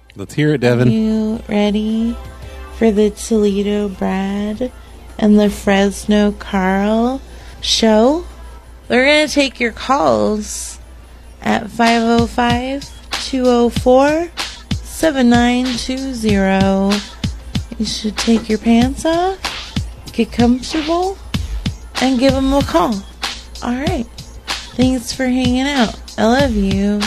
Let's hear it, Devin. Are you ready for the Toledo Brad and the Fresno Carl show? We're going to take your calls at 505-204-7920. You should take your pants off, get comfortable, and give them a call. All right. Thanks for hanging out. I love you.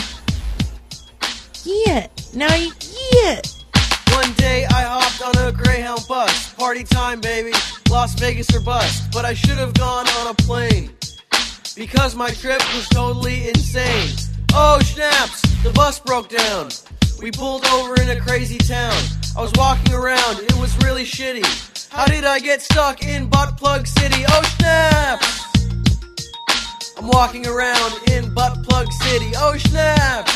Yeah. Now you get. One day I hopped on a Greyhound bus. Party time, baby. Las Vegas or bust. But I should have gone on a plane, because my trip was totally insane. Oh, snaps! The bus broke down. We pulled over in a crazy town. I was walking around. It was really shitty. How did I get stuck in Butt Plug City? Oh, snaps! I'm walking around in Butt Plug City. Oh, snaps!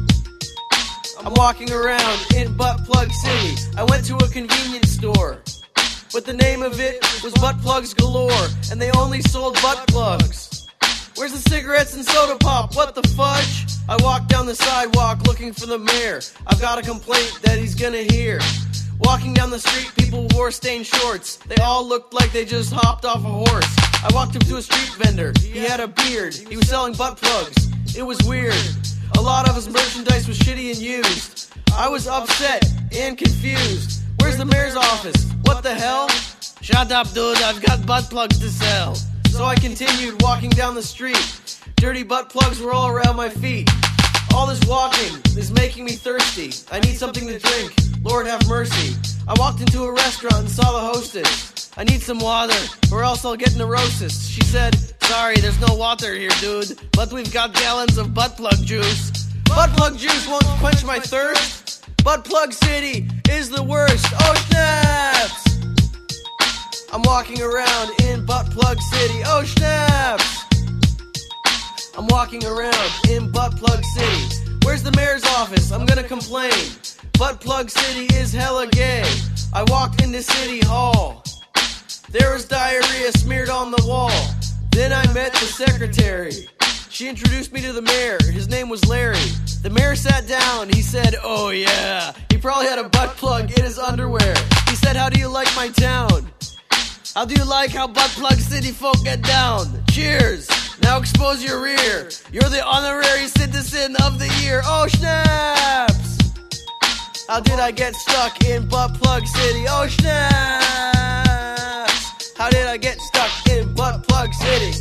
I'm walking around in Butt Plug City. I went to a convenience store, but the name of it was Butt Plugs Galore, and they only sold butt plugs. Where's the cigarettes and soda pop? What the fudge? I walked down the sidewalk looking for the mayor. I've got a complaint that he's gonna hear. Walking down the street, people wore stained shorts. They all looked like they just hopped off a horse. I walked up to a street vendor. He had a beard. He was selling butt plugs. It was weird. A lot of his merchandise was shitty and used. I was upset and confused. Where's the mayor's office? What the hell? Shut up, dude. I've got butt plugs to sell. So I continued walking down the street. Dirty butt plugs were all around my feet. All this walking is making me thirsty. I need something to drink. Lord have mercy. I walked into a restaurant and saw the hostess. I need some water, or else I'll get neurosis. She said, sorry, there's no water here, dude, but we've got gallons of butt plug juice. Butt plug juice won't quench my thirst. Butt Plug City is the worst. Oh, snaps! I'm walking around in Butt Plug City. Oh, snaps! I'm walking around in Butt Plug City. Where's the mayor's office? I'm gonna complain. Butt Plug City is hella gay. I walked into City Hall. There was diarrhea smeared on the wall. Then I met the secretary. She introduced me to the mayor. His name was Larry. The mayor sat down. He said, oh yeah. He probably had a butt plug in his underwear. He said, how do you like my town? How do you like how Butt Plug City folk get down? Cheers. Now expose your rear. You're the honorary citizen of the year. Oh, snaps! How did I get stuck in Butt Plug City? Oh, snaps! How did I get stuck in Butt Plug City?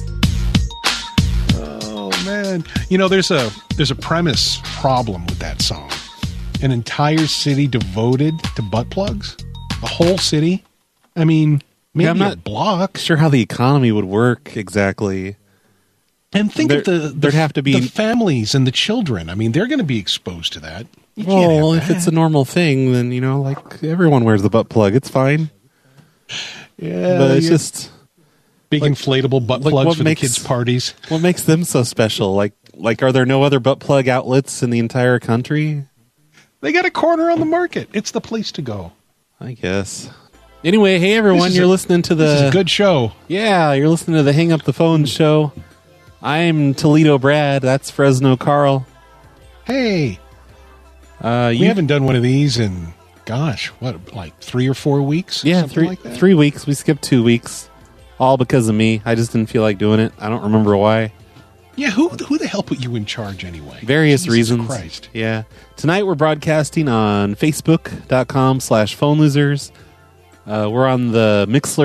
Oh, man. You know, there's a premise problem with that song. An entire city devoted to butt plugs? The whole city? I mean, maybe I'm not a block. Sure how the economy would work exactly. And think of there'd have to be the families and the children. I mean, they're going to be exposed to that. You can't well, have if that. it's a normal thing, then, you know, like everyone wears the butt plug. It's fine. Yeah, but it's just big inflatable butt plugs for the kids' parties. What makes them so special? Like, are there no other butt plug outlets in the entire country? They got a corner on the market. It's the place to go. I guess. Anyway, hey everyone, you're listening to This is a good show. Yeah, you're listening to the Hang Up the Phone show. I'm Toledo Brad. That's Fresno Carl. Hey. We haven't done one of these in, gosh, what, like 3 or 4 weeks? Yeah, Something like that? 3 weeks. We skipped 2 weeks. All because of me. I just didn't feel like doing it. I don't remember why. Yeah, who the hell put you in charge anyway? Various Jesus reasons. Christ. Yeah. Tonight we're broadcasting on Facebook.com/phonelosers. We're on the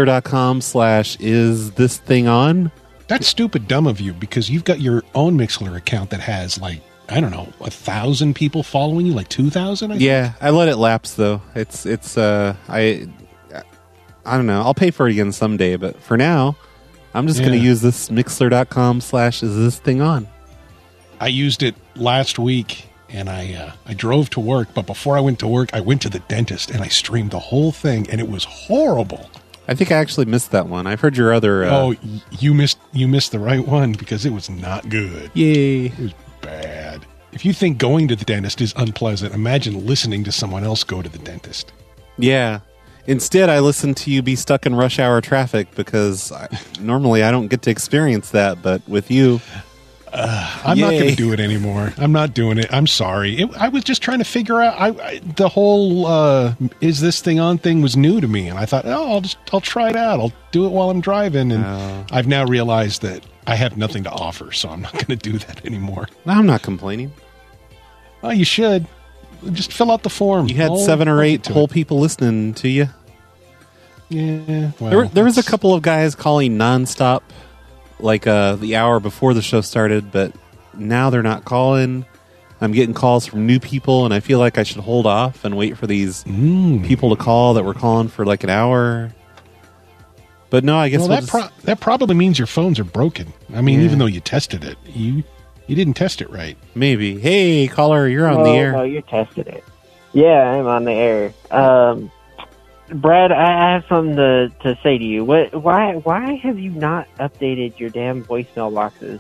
Mixler.com/isthisthingOn. That's stupid dumb of you because you've got your own Mixler account that has like, I don't know, 1,000 people following you, like 2,000? Yeah, I let it lapse though. It's I don't know. I'll pay for it again someday, but for now, I'm just going to use this Mixler.com/isthisthingOn. I used it last week and I drove to work, but before I went to work, I went to the dentist and I streamed the whole thing and it was horrible. I think I actually missed that one. I've heard your other... you missed the right one because it was not good. Yay. It was bad. If you think going to the dentist is unpleasant, imagine listening to someone else go to the dentist. Yeah. Instead, I listen to you be stuck in rush hour traffic because normally I don't get to experience that, but with you... I'm not going to do it anymore. I'm not doing it. I'm sorry. I was just trying to figure out. The whole "is this thing on" thing was new to me, and I thought, I'll try it out. I'll do it while I'm driving, and I've now realized that I have nothing to offer, so I'm not going to do that anymore. I'm not complaining. Oh, you should just fill out the form. You had 7 or 8 whole people listening to you. Yeah, well, there was a couple of guys calling nonstop, like the hour before the show started, but now they're not calling. I'm getting calls from new people, and I feel like I should hold off and wait for these people to call that were calling for like an hour. But no, I guess that probably means your phones are broken. I mean, even though you tested it, you didn't test it right. Maybe. Hey, caller, you're on the air. No, you tested it. Yeah, I'm on the air. Brad, I have something to say to you. Why have you not updated your damn voicemail boxes?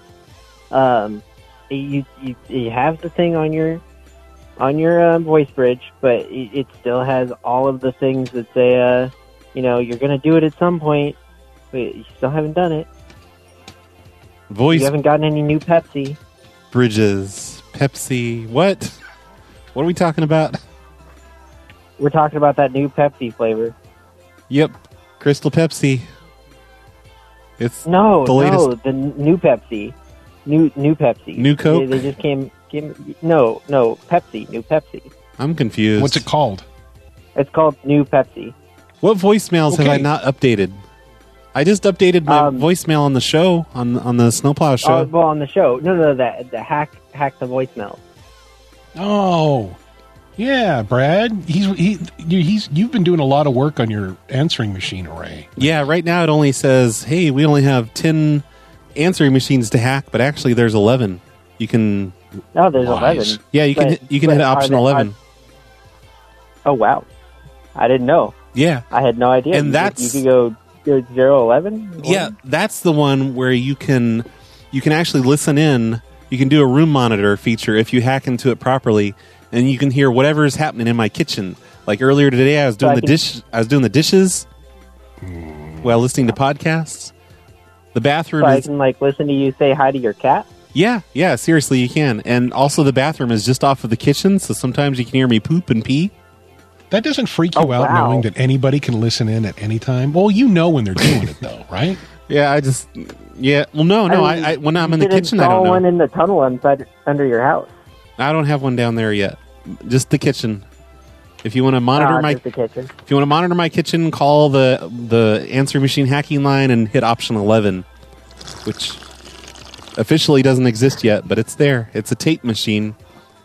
You have the thing on your voice bridge, but it still has all of the things that say, you're going to do it at some point, but you still haven't done it. Voice. You haven't gotten any new Pepsi. Bridges. Pepsi. What? What are we talking about? We're talking about that new Pepsi flavor. Yep. Crystal Pepsi. It's the latest. The new Pepsi. New Pepsi. New Coke? They just came no, Pepsi. New Pepsi. I'm confused. What's it called? It's called New Pepsi. What voicemails have I not updated? I just updated my voicemail on the show, on the Snowplow show. Well, on the show. No, the hack the voicemail. Oh, yeah, Brad. You've been doing a lot of work on your answering machine array. Yeah, right now it only says, "Hey, we only have 10 answering machines to hack," but actually there's 11. You can. Oh, there's 11. Yeah, you can hit option 11. Oh wow, I didn't know. Yeah, I had no idea. And you could go 011. Yeah, that's the one where you can actually listen in. You can do a room monitor feature if you hack into it properly, and you can hear whatever is happening in my kitchen. Like earlier today, I was doing the dishes while listening to podcasts. The bathroom. So I can listen to you say hi to your cat. Yeah. Seriously, you can. And also, the bathroom is just off of the kitchen, so sometimes you can hear me poop and pee. That doesn't freak you out knowing that anybody can listen in at any time? Well, you know when they're doing it, though, right? Yeah, well, no. I when I'm in the kitchen, I don't know. One in the tunnel under your house. I don't have one down there yet. Just the kitchen. If you want to monitor my kitchen, call the answering machine hacking line and hit option 11, which officially doesn't exist yet, but it's there. It's a tape machine.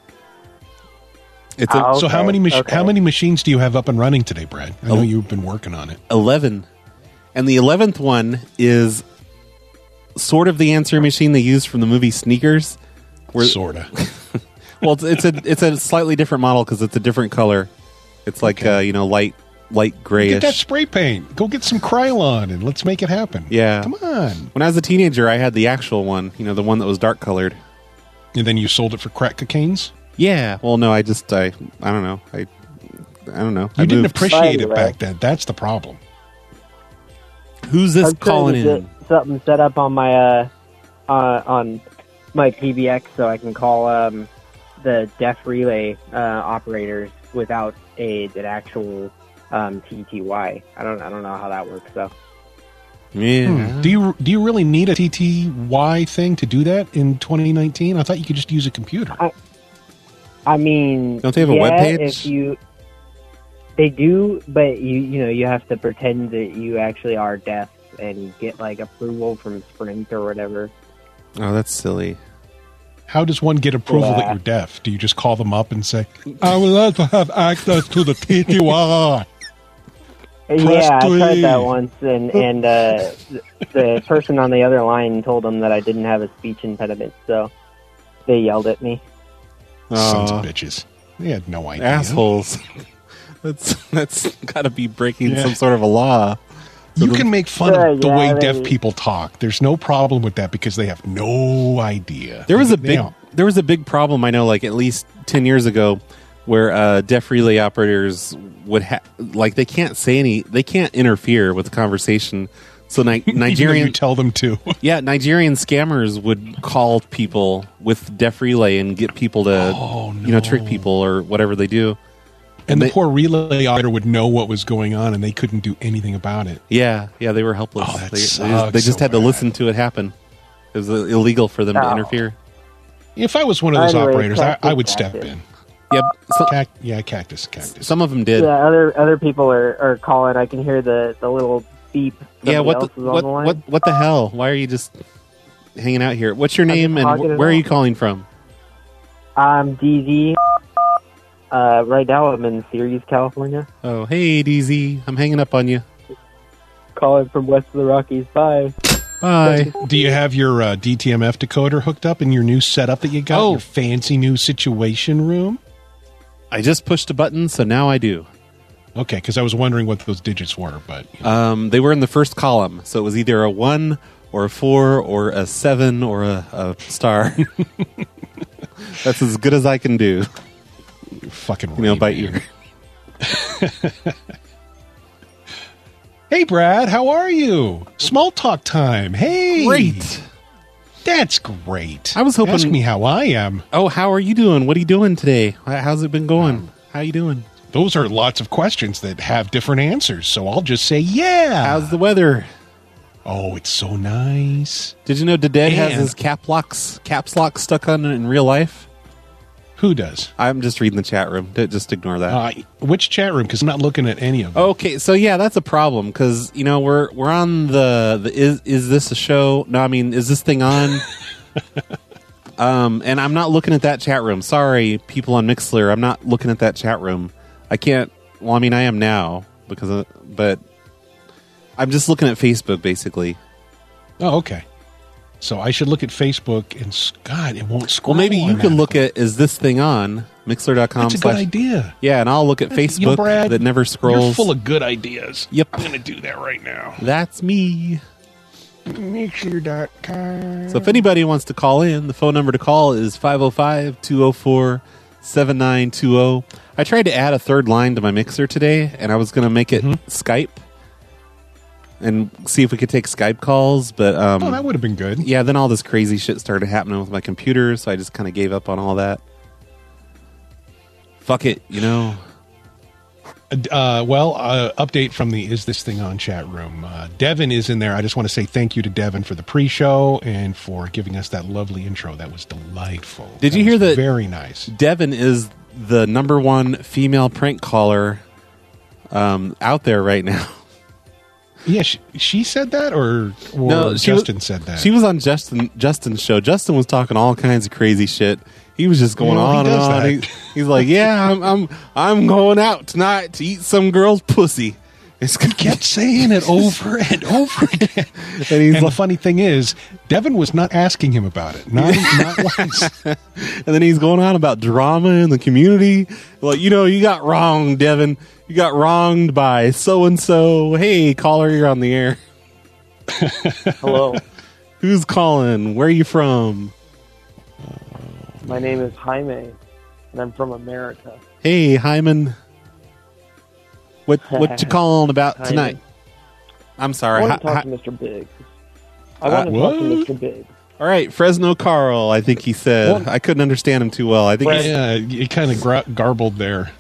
So how many machines do you have up and running today, Brad? I know you've been working on it. 11. And the 11th one is sort of the answering machine they used from the movie Sneakers. Sorta. Well, it's a slightly different model because it's a different color. It's like light grayish. Get that spray paint. Go get some Krylon and let's make it happen. Yeah. Come on. When I was a teenager, I had the actual one. The one that was dark colored. And then you sold it for crack cocaines? Yeah. Well, no, I don't know. I don't know. You didn't appreciate it back then. That's the problem. Who's this calling in? Something set up on my PBX so I can call the deaf relay operators without an actual TTY. I don't know how that works though. Yeah. Do you really need a TTY thing to do that in 2019? I thought you could just use a computer. I mean, don't they have a web page? They do, but you have to pretend that you actually are deaf and get approval from Sprint or whatever. Oh, that's silly. How does one get approval that you're deaf? Do you just call them up and say, "I would like to have access to the TTY"? Yeah, I tried that once, and the person on the other line told them that I didn't have a speech impediment, so they yelled at me. Sons of bitches. They had no idea. Assholes. That's got to be breaking some sort of a law. You can make fun of the way deaf people talk. There's no problem with that because they have no idea. There was a big problem, I know, at least 10 years ago, where deaf relay operators would they can't interfere with the conversation. So Even though you Nigerian, tell them to. Nigerian scammers would call people with deaf relay and get people to, trick people or whatever they do. And they- the poor relay operator would know what was going on, and they couldn't do anything about it. Yeah, they were helpless. Oh, that they sucks just so had to bad. listen to it happen. It was illegal for them to Oh. interfere. If I was one of those Anyway, operators, I would cactus. step in. Yep. So, Cactus. some of them did. Yeah, other people are calling. I can hear the little beep. Yeah, Somebody what else the is on the line. what the hell? Why are you just hanging out here? What's your name just and hogging it where are you off. calling from? I'm DZ. Right now I'm in Sirius, California. Oh, hey DZ, I'm hanging up on you. Calling from west of the Rockies. Bye. Bye. Do you have your DTMF decoder hooked up in your new setup that you got? Oh. Your fancy new situation room? I just pushed a button, so now I do. Okay, because I was wondering what those digits were, but you know. They were in the first column, so it was either a 1 or a 4 or a 7 or a star. That's as good as I can do. Fucking By Ray-Ban. ear. Hey, Brad, how are you? Small talk time. Hey. Great. That's great. I was hoping- Ask me how I am. Oh, how are you doing? What are you doing today? How's it been going? How you doing? Those are lots of questions that have different answers, so I'll just say, yeah. How's the weather? Oh, it's so nice. Did you know Dad has And- his caps lock stuck on in real life? Who does? I'm just reading the chat room. Just ignore that. Which chat room? Because I'm not looking at any of them. Okay, so yeah, that's a problem because we're on the is this a show? No, I mean, is this thing on? And I'm not looking at that chat room. Sorry, people on Mixler, I'm not looking at that chat room. I can't. Well, I mean, I am now but I'm just looking at Facebook basically. Oh, okay. So I should look at Facebook and God, it won't scroll. Well, maybe you can look automatically. at is this thing on Mixler.com. That's a good idea. Yeah, and I'll look at Facebook Brad, that never You're scrolls. full of good ideas. Yep. I'm going to do that right now. That's me. Mixer.com. So if anybody wants to call in, the phone number to call is 505-204-7920. I tried to add a third line to my Mixer today, and I was going to make it Skype and see if we could take Skype calls, but Oh, that would have been good. yeah, then all this crazy shit started happening with my computer, so I just kind of gave up on all that. Fuck it, Update from the Is This Thing On chat room. Devin is in there. I just want to say thank you to Devin for the pre-show and for giving us that lovely intro. That was delightful. Did you hear was that- Very nice. Devin is the number one female prank caller out there right now. Yeah, she said that, or No, Justin said that. She was on Justin's show. Justin was talking all kinds of crazy shit. He was just going Yeah, he on and does on. that. He's like, "Yeah, I'm going out tonight to eat some girl's pussy." It's He kept saying it over and over again. and he's And the like, funny thing is, Devin was not asking him about it. Not once. and then he's going on about drama in the community. Like, you got wronged, Devin. You got wronged by so and so. Hey, caller, you're on the air. Hello, Who's calling? Where are you from? my name is Jaime, and I'm from America. Hey, Hyman. What you calling about Hyman. tonight? I'm I sorry. want to talk Hi- to Mr. Biggs. I want to talk to what? Mr. Biggs. All right, Fresno Carl, I think he said. What? I couldn't understand him too well. I think Fres- he's, Yeah, you kind of garbled there.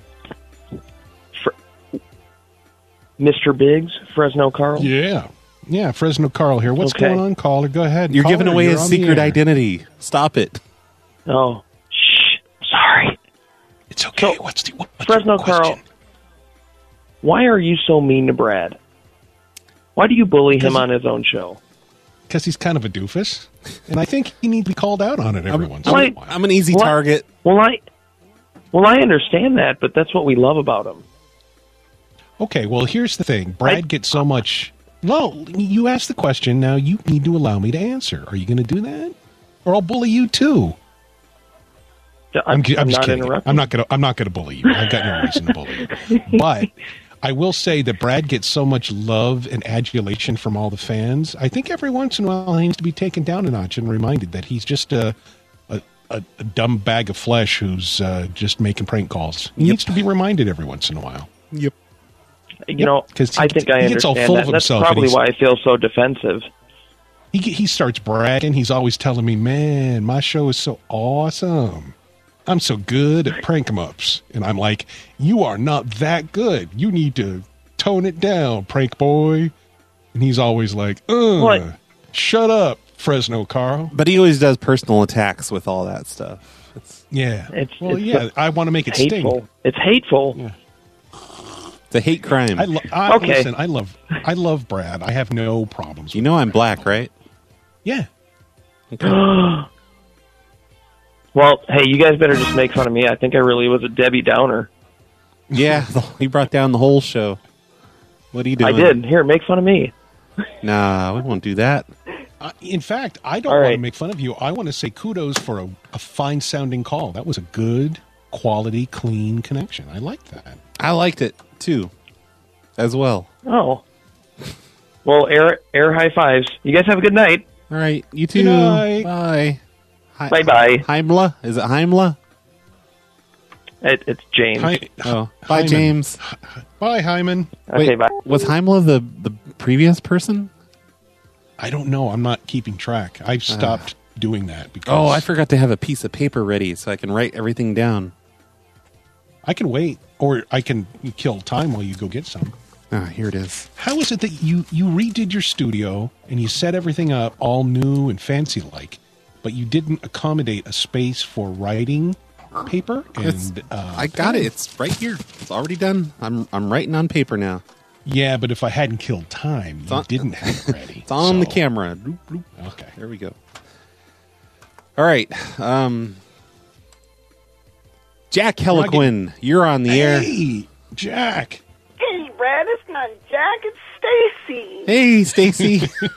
Mr. Biggs, Fresno Carl. Yeah. Yeah, Fresno Carl here. What's Okay. going on, caller? Go ahead. you're Caller, giving away you're his on the secret air. identity. Stop it. Oh, shh. Sorry. It's okay. So, what's your Fresno Carl, question? why are you so mean to Brad? Why do you bully him Because- on his own show? Because he's kind of a doofus, and I think he needs to be called out on it every once in a Why- while. I'm an easy What? target. Well, I understand that, but that's what we love about him. Okay, well, here's the thing. Brad gets so much... No, you asked the question. Now you need to allow me to answer. Are you going to do that? Or I'll bully you, too. I'm just not kidding. interrupting. I'm not going to bully you. I've got no reason to bully you. But I will say that Brad gets so much love and adulation from all the fans. I think every once in a while he needs to be taken down a notch and reminded that he's just a dumb bag of flesh who's just making prank calls. He needs to be reminded every once in a while. Yep. You know, 'cause I think I he gets all understand full that. of That's himself, and probably he's- why I feel so defensive. He starts bragging. He's always telling me, "Man, my show is so awesome. I'm so good at prank 'em ups." And I'm like, "You are not that good. You need to tone it down, prank boy." And he's always like, What? Shut up, Fresno Carl." But he always does personal attacks with all that stuff. Yeah. It's I want to make it hateful. sting. It's hateful. It's a hate crime. Okay. Listen, I love Brad. I have no problems. You know I'm black, right? Yeah. Okay. Well, hey, you guys better just make fun of me. I think I really was a Debbie Downer. Yeah, he brought down the whole show. What are you doing? I did. Here, make fun of me. Nah, we won't do that. In fact, I don't All want to right. make fun of you. I want to say kudos for a fine-sounding call. That was a good, quality, clean connection. I like that. I liked it, too, as well. Oh. Well, air high fives. You guys have a good night. All right, you too. Good night. Bye. Bye-bye. Heimla? Is it Heimla? It's James. Hi, Oh, bye, Hyman. James. Bye, Hyman. Okay, Wait, bye. was Heimla the previous person? I don't know. I'm not keeping track. I've stopped doing that because Oh, I forgot to have a piece of paper ready so I can write everything down. I can wait, or I can kill time while you go get some. Ah, here it is. How is it that you redid your studio and you set everything up all new and fancy like, but you didn't accommodate a space for writing paper? And I got it. It's right here. It's already done. I'm writing on paper now. Yeah, but if I hadn't killed time, you on- didn't have it ready. It's on the So- camera. Bloop, bloop. Okay. There we go. All right. Jack Heliquin, you're on the air. Hey, Jack. Hey, Brad, it's not Jack, it's Stacy. Hey, Stacy.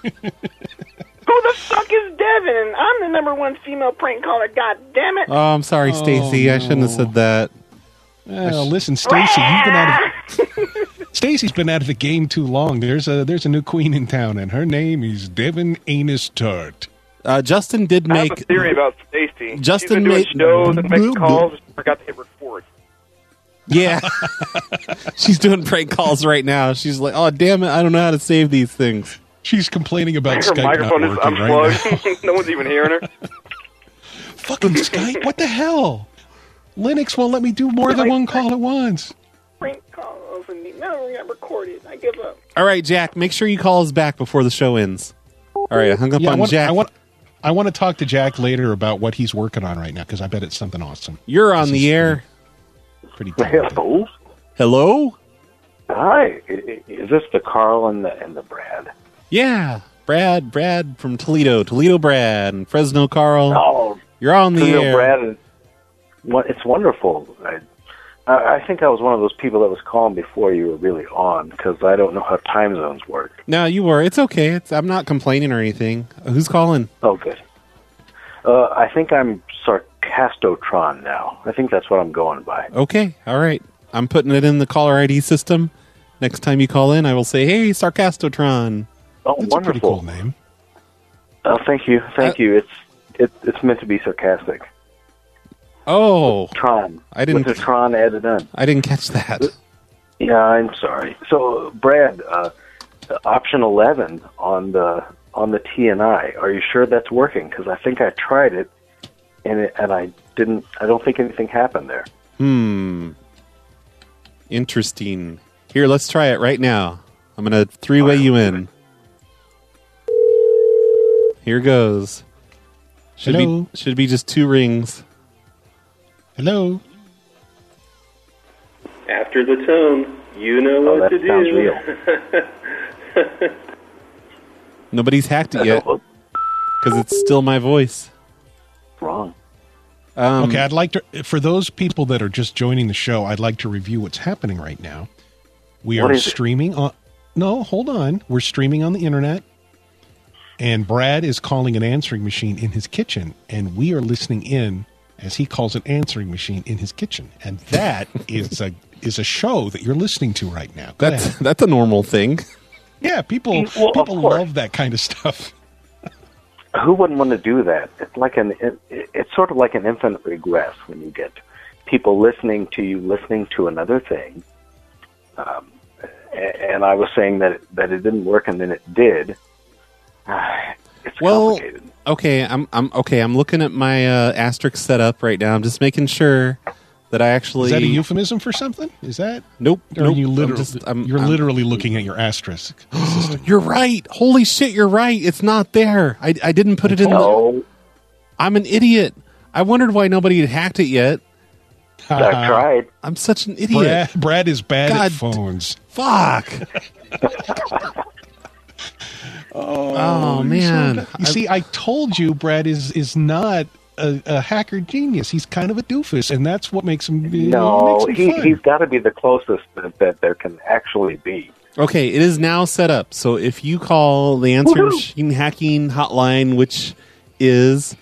Who the fuck is Devin? I'm the #1 female prank caller, god damn it. Oh, I'm sorry, Stacy. I shouldn't have said that. Well, listen, Stacy, you've been out of Stacy's been out of the game too long. There's a new queen in town, and her name is Devin Anus Tart. Justin did I have a make. theory about Stacy. Justin She's been doing made- shows and making calls. Forgot to hit record. Yeah. She's doing prank calls right now. She's like, oh, damn it. I don't know how to save these things. She's complaining about Her Skype not microphone is working right unplugged. now. No one's even hearing her. Fucking Skype? What the hell? Linux won't let me do more than one call at once. Prank calls and no, we got recorded. I give up. All right, Jack, make sure you call us back before the show ends. All right, I hung up on Jack. I want to talk to Jack later about what he's working on right now because I bet it's something awesome. You're on This the is air. Pretty talented. Hello. Hello? Hi. Is this the Carl and the Brad? Yeah. Brad from Toledo Brad, and Fresno Carl. Oh, You're on the Toledo air. Brad. It's wonderful. I think I was one of those people that was calling before you were really on because I don't know how time zones work. No, you were. It's okay. I'm not complaining or anything. Who's calling? Oh, good. I think I'm Sarcastotron now. I think that's what I'm going by. Okay. All right. I'm putting it in the caller ID system. Next time you call in, I will say, hey, Sarcastotron. Oh, That's wonderful. a pretty cool name. Oh, thank you. Thank you. It's meant to be sarcastic. Oh, Tron. I didn't- With the Tron added in. I didn't catch that. Yeah, I'm sorry. So, Brad, option 11 on the TNI. Are you sure that's working? Because I think I tried it, and I didn't. I don't think anything happened there. Interesting. Here, let's try it right now. I'm going to three-way you in. Here goes. Hello? Should be just 2 rings. Hello? After the tone, you know Oh, what that to sounds do. real. Nobody's hacked it yet because it's still my voice. Wrong. Okay, I'd like to, for those people that are just joining the show, I'd like to review what's happening right now. We What are is it? streaming on, no, hold on. We're streaming on the internet, and Brad is calling an answering machine in his kitchen, and we are listening in as he calls an answering machine in his kitchen. And that is a show that you're listening to right now. Go ahead. That's a normal thing. Yeah, people Well, of people course. love that kind of stuff. Who wouldn't want to do that? It's sort of like an infinite regress when you get people listening to you listening to another thing, and I was saying that it didn't work, and then it did. It's complicated. Okay, I'm okay. I'm looking at my asterisk setup right now. I'm just making sure that I actually. Is that a euphemism for something? Is that? Nope. Or nope. you literally, I'm literally looking at your asterisk. You're right. Holy shit, you're right. It's not there. I didn't put it in. I'm an idiot. I wondered why nobody had hacked it yet. I tried. I'm such an idiot. Brad is bad at phones. Fuck. Oh man! You see, I told you, Brad is not a hacker genius. He's kind of a doofus, and that's what makes him. No, makes him fun. he's got to be the closest that there can actually be. Okay, it is now set up. So if you call the answer machine hacking hotline, which is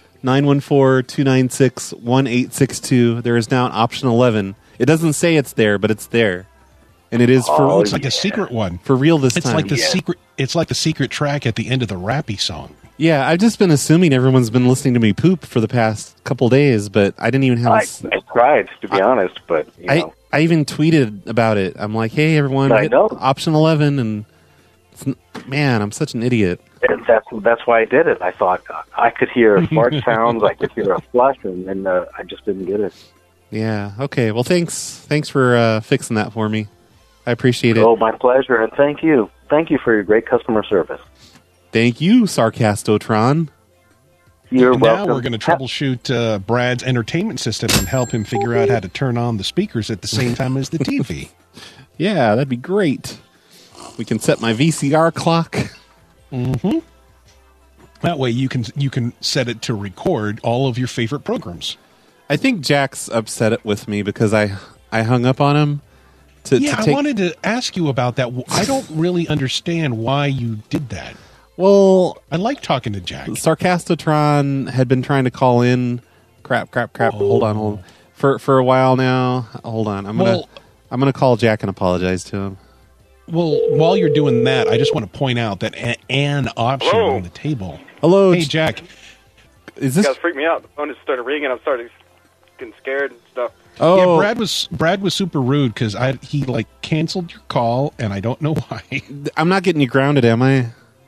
914-296-1862, there is now an option 11. It doesn't say it's there, but it's there. And it is for it's like a secret one. For real this it's time. Like the secret it's like the secret track at the end of the Rappy song. Yeah, I've just been assuming everyone's been listening to me poop for the past couple days, but I didn't even have I tried, to be honest, but you know. I even tweeted about it. I'm like, hey everyone, hit option 11, and man, I'm such an idiot. And that's why I did it. I thought I could hear fart sounds, I could hear a flush, and then I just didn't get it. Yeah. Okay. Well, thanks for fixing that for me. I appreciate it. Oh, my pleasure, and thank you. Thank you for your great customer service. Thank you, Sarcastotron. You're and welcome. Now we're going to troubleshoot Brad's entertainment system and help him figure out how to turn on the speakers at the same time as the TV. Yeah, that'd be great. We can set my VCR clock. Mm-hmm. That way you can set it to record all of your favorite programs. I think Jack's upset with me because I hung up on him. I wanted to ask you about that. I don't really understand why you did that. Well, I like talking to Jack. Sarcastotron had been trying to call in. Crap. Hold on. For a while now. Hold on. I'm gonna call Jack and apologize to him. Well, while you're doing that, I just want to point out that an option on the table. Hello, hey Jack. Is this? You guys freaked me out. The phone just started ringing. I started getting scared and stuff. Oh, yeah, Brad was super rude because he canceled your call, and I don't know why. I'm not getting you grounded, am I?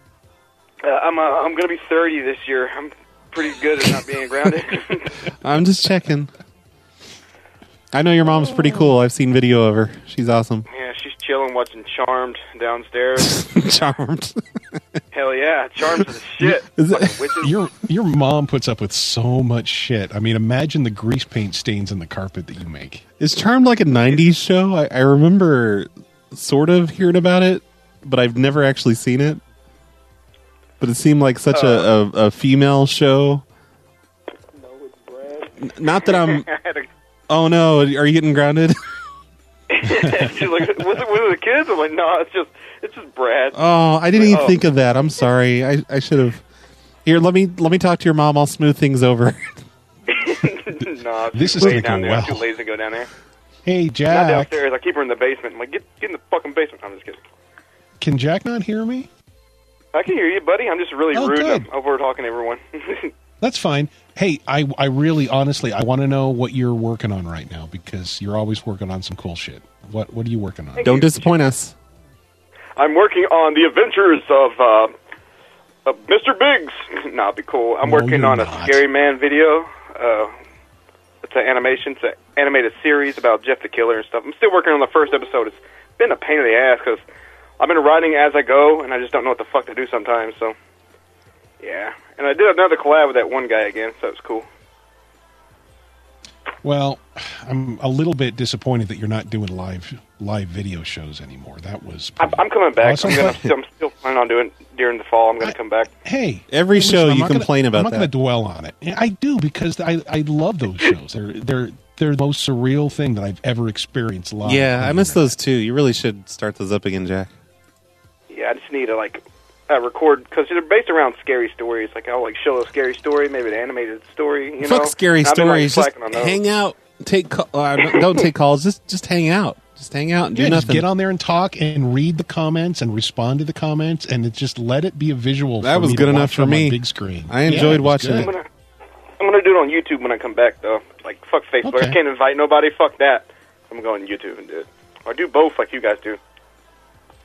I'm going to be 30 this year. I'm pretty good at not being grounded. I'm just checking. I know your mom's pretty cool. I've seen video of her. She's awesome. Yeah, she's chilling watching Charmed downstairs. Charmed. Hell yeah, Charmed is shit. Your mom puts up with so much shit. I mean, imagine the grease paint stains in the carpet that you make. Is Charmed like a 90s show? I remember sort of hearing about it, but I've never actually seen it. But it seemed like such a female show. No, it's Brad. Not that I'm... Oh no, are you getting grounded? She's like, was it the kids? I'm like, no, it's just Brad. Oh, I didn't even think of that. I'm sorry. I should have. Here, let me talk to your mom. I'll smooth things over. No, this is going to go down there. well. I'm too lazy to go down there. Hey, Jack. Not downstairs. I keep her in the basement. I'm like, get in the fucking basement. I'm just kidding. Can Jack not hear me? I can hear you, buddy. I'm just really rude. Good. I'm over talking to everyone. That's fine. Hey, I really, honestly, I want to know what you're working on right now because you're always working on some cool shit. What are you working on? Don't disappoint us. I'm working on the adventures of Mr. Biggs. Nah, be cool. I'm working on a Scary Man video. It's an animation. It's an animated series about Jeff the Killer and stuff. I'm still working on the first episode. It's been a pain in the ass because I've been writing as I go, and I just don't know what the fuck to do sometimes, so... Yeah, and I did another collab with that one guy again, so it was cool. Well, I'm a little bit disappointed that you're not doing live video shows anymore. That was I'm coming back. Awesome. I'm still planning on doing it during the fall. I'm going to come back. Hey, every show listen, you complain about I'm that. not going to dwell on it. I do because I love those shows. They're the most surreal thing that I've ever experienced live. Yeah, I miss those too. You really should start those up again, Jack. Yeah, I just need to record because they're based around scary stories. Like I'll show a scary story, maybe an animated story. You Fuck know, scary stories. Just on those. hang out. Don't take calls. Just hang out. Just hang out and do nothing. Just get on there and talk and read the comments and respond to the comments and just let it be a visual. That was good enough for me. Big screen. I enjoyed watching it. I'm gonna do it on YouTube when I come back, though. Like fuck Facebook. Okay. I can't invite nobody. Fuck that. I'm going to YouTube and do it. Or do both like you guys do.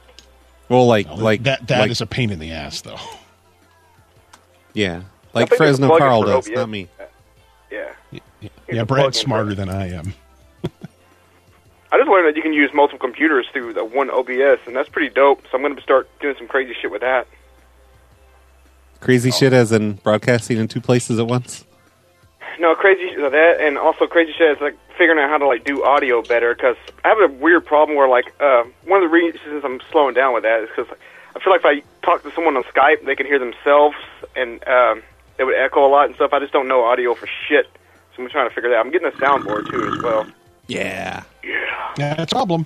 Well, like that like, is a pain in the ass, though. Yeah, I like think there's a Fresno plugin Carl for does, OBS. not me. Yeah. Yeah, Brad's smarter than I am. I just learned that you can use multiple computers through the one OBS, and that's pretty dope. So I'm going to start doing some crazy shit with that. Crazy shit as in broadcasting in two places at once? No, crazy that, and also crazy shit is like figuring out how to like do audio better. Because I have a weird problem where like one of the reasons I'm slowing down with that is because I feel like if I talk to someone on Skype, they can hear themselves, and it would echo a lot and stuff. I just don't know audio for shit, so I'm trying to figure that out. I'm getting a soundboard too as well. Yeah. Yeah, that's a problem.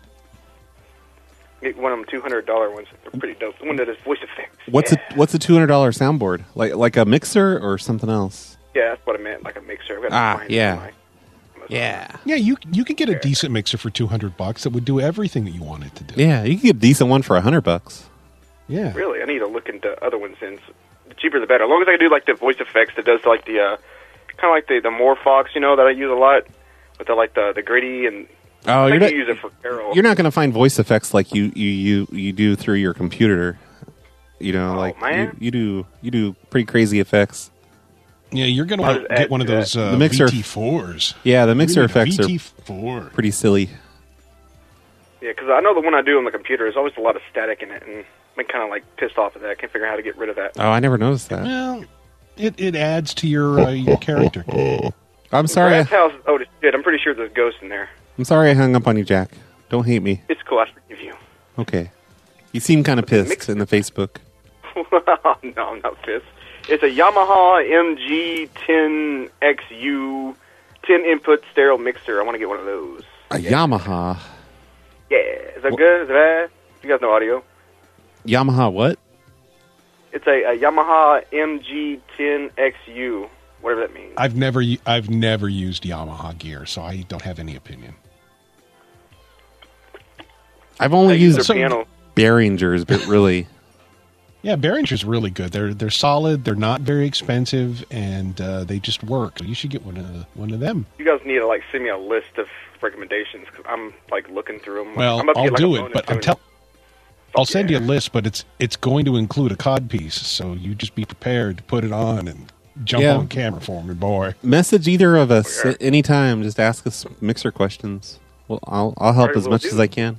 Get one of them $200 ones. They're pretty dope. The one that is voice effects. What's a $200 soundboard? Like a mixer or something else? Yeah, that's what I meant. Like a mixer. I've got to find it yeah. in my- Yeah, you can get a decent mixer for $200 that would do everything that you want it to do. Yeah, you can get a decent one for $100. Yeah. Really, I need to look into other ones. And the cheaper the better. As long as I can do like the voice effects that does like the kind of like the Morphox, you know, that I use a lot with the gritty and. Oh, I you're think not, you use it for Carol. you're not going to find voice effects like you do through your computer. You know, like man. you do pretty crazy effects. Yeah, you're going to get one of those The mixer- VT4s. Yeah, the mixer What do you mean, effects VT4? are pretty silly. Yeah, because I know the one I do on the computer is always a lot of static in it, and I'm kind of like pissed off at that. I can't figure out how to get rid of that. Oh, I never noticed that. Well, it adds to your character. I'm sorry. Brad's house. Oh shit! I'm pretty sure there's ghosts in there. I'm sorry I hung up on you, Jack. Don't hate me. It's cool. I forgive you. Okay. You seem kind of pissed in the Facebook. No, I'm not pissed. It's a Yamaha MG10XU 10 input stereo mixer. I want to get one of those. A Yamaha. Yeah, is that good? Is that bad? You guys know audio. Yamaha what? It's a Yamaha MG10XU, whatever that means. I've never used Yamaha gear, so I don't have any opinion. I've only used their piano. Behringers, but really. Yeah, Behringer's really good. They're solid. They're not very expensive, and they just work. So you should get one of them. You guys need to like send me a list of recommendations because I'm like looking through them. Well, I'm about to I'll get, like, do a it, bonus but soon. I'll send you a list, but it's going to include a cod piece, so you just be prepared to put it on and jump Yeah. on camera for me, boy. Message either of us at any time. Just ask us mixer questions. Well, I'll help Alright, as will much do. as I can.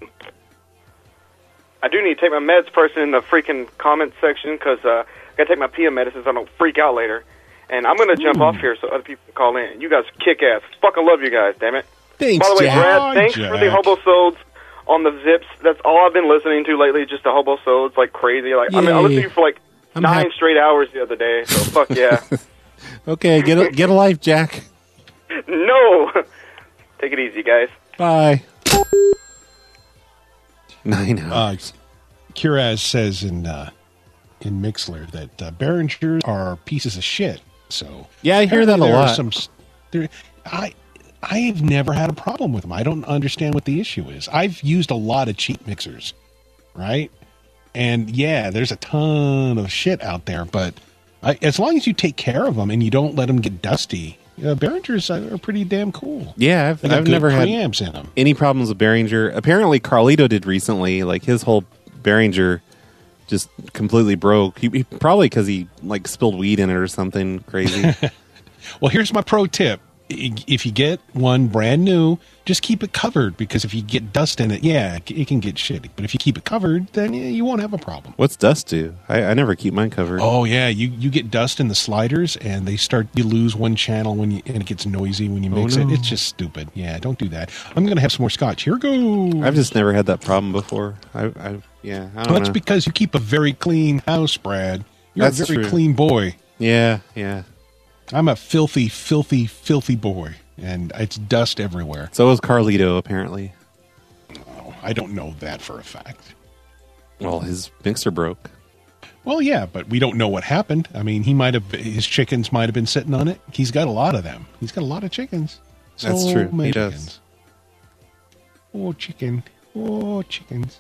I do need to take my meds first in the freaking comment section because I got to take my PM medicine so I don't freak out later. And I'm going to jump off here so other people can call in. You guys kick ass. Fucking love you guys, damn it. Thanks, By the way, Jack. Brad, thanks for the hobo-sodes on the zips. That's all I've been listening to lately, just the hobo-sodes like crazy. Like I mean, I listened to you for like I'm 9 happy. straight hours the other day, so fuck yeah. Okay, get a life, Jack. No! Take it easy, guys. Bye. 9 hours. Curaz says in Mixler that Behringers are pieces of shit. So Yeah, I hear that a there are lot. I've never had a problem with them. I don't understand what the issue is. I've used a lot of cheap mixers, right? And yeah, there's a ton of shit out there, but as long as you take care of them and you don't let them get dusty, Behringers are pretty damn cool. Yeah, They got I've good never had preamps in them. any problems with Behringer. Apparently, Carlito did recently. Like his whole Behringer just completely broke. He probably because he like spilled weed in it or something crazy. Well, here's my pro tip. If you get one brand new, just keep it covered, because if you get dust in it, yeah, it can get shitty. But if you keep it covered, then you won't have a problem. What's dust do? I never keep mine covered. Oh, yeah, you get dust in the sliders, and you lose one channel and it gets noisy when you mix no. it. It's just stupid. Yeah, don't do that. I'm going to have some more scotch. Here goes. I've just never had that problem before. I don't That's know. because you keep a very clean house, Brad. You're That's a very true. clean boy. Yeah. I'm a filthy, filthy, filthy boy, and it's dust everywhere. So is Carlito, apparently. Oh, I don't know that for a fact. Well, his mixer broke. Well, yeah, but we don't know what happened. I mean, his chickens might have been sitting on it. He's got a lot of them. He's got a lot of chickens. That's true. Many He does. chickens. Oh, chicken. Oh, chickens.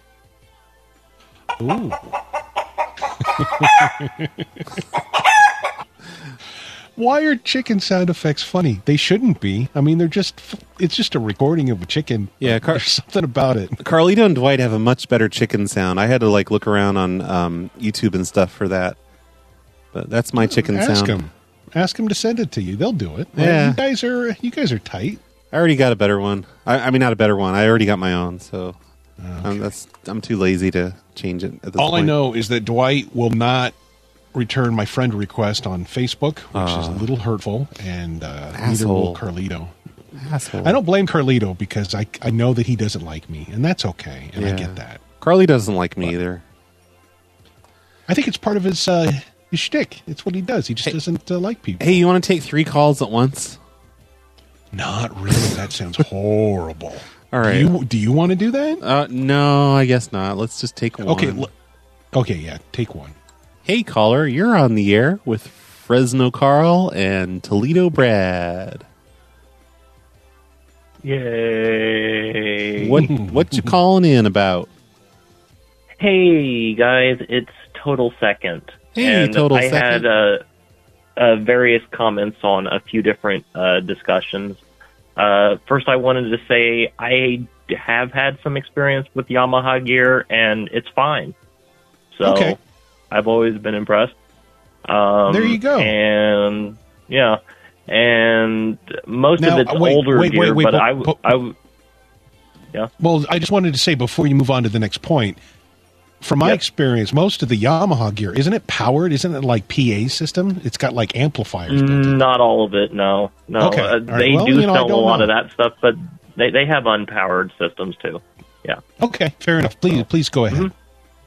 Ooh. Why are chicken sound effects funny? They shouldn't be. I mean, it's just a recording of a chicken. Yeah, there's something about it. Carlito and Dwight have a much better chicken sound. I had to look around on YouTube and stuff for that. But that's my chicken sound. Ask them to send it to you. They'll do it. Yeah. You guys are tight. I already got a better one. I mean, not a better one. I already got my own, so I'm too lazy to change it at this point. All I know is that Dwight will not return my friend request on Facebook, which is a little hurtful, and neither will Carlito. Asshole. I don't blame Carlito because I know that he doesn't like me, and that's okay, and I get that. Carly doesn't like me either. I think it's part of his shtick. It's what he does. He just doesn't like people. Hey, you want to take 3 calls at once? Not really. That sounds horrible. All right. Do you want to do that? No, I guess not. Let's just take one. Okay, yeah, take one. Hey, caller, you're on the air with Fresno Carl and Toledo Brad. Yay! What you calling in about? Hey guys, it's Total Second. Hey, and Total I Second. had various comments on a few different discussions. First, I wanted to say I have had some experience with Yamaha gear, and it's fine. So I've always been impressed. There you go. And yeah, and most of it's older gear, but yeah. Well, I just wanted to say before you move on to the next point, from my experience, most of the Yamaha gear, isn't it powered? Isn't it like PA system? It's got like amplifiers built in. Not all of it, no. Okay. They do sell a lot of that stuff, but they have unpowered systems too. Yeah. Okay, fair enough. Please go ahead. Mm-hmm.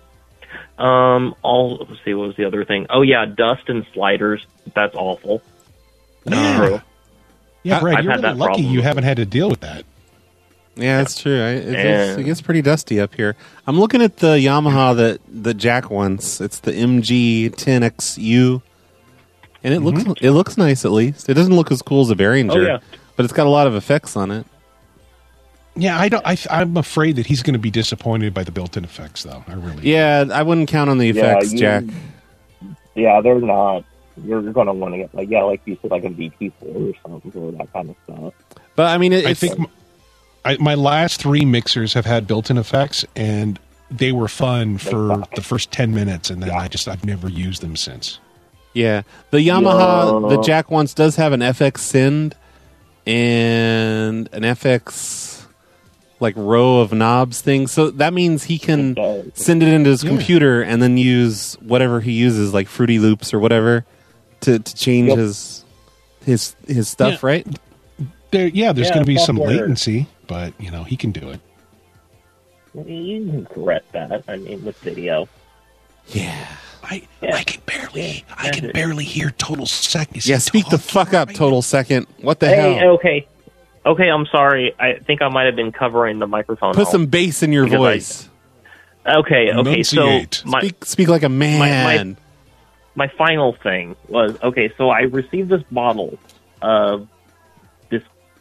Let's see, what was the other thing? Oh yeah, dust and sliders. That's awful. That's true. Yeah, Brad, you're had really that lucky problem. you haven't had to deal with that. Yeah, that's true. It gets pretty dusty up here. I'm looking at the Yamaha that Jack wants. It's the MG10XU, and it looks nice at least. It doesn't look as cool as a Behringer, but it's got a lot of effects on it. Yeah, I'm afraid that he's going to be disappointed by the built-in effects, though. Yeah, I wouldn't count on the effects, Jack. Yeah, they're not. You're going to want to get like you said, like a VT4 or something or that kind of stuff. But I mean, I think my last 3 mixers have had built-in effects, and they were fun for the first 10 minutes, and then I've never used them since. Yeah, the Yamaha that Jack wants does have an FX send and an FX row of knobs thing. So that means he can send it into his computer and then use whatever he uses, like Fruity Loops or whatever, to change his stuff, right? There's going to be some latency, but he can do it. You can correct that. I mean, with video. Yeah. I can barely hear Total Second. Yeah, speak the fuck up, Total Second. What the hell? Okay, I'm sorry. I think I might have been covering the microphone. Put some bass in your voice. Okay. So speak like a man. My final thing was, so I received this bottle of this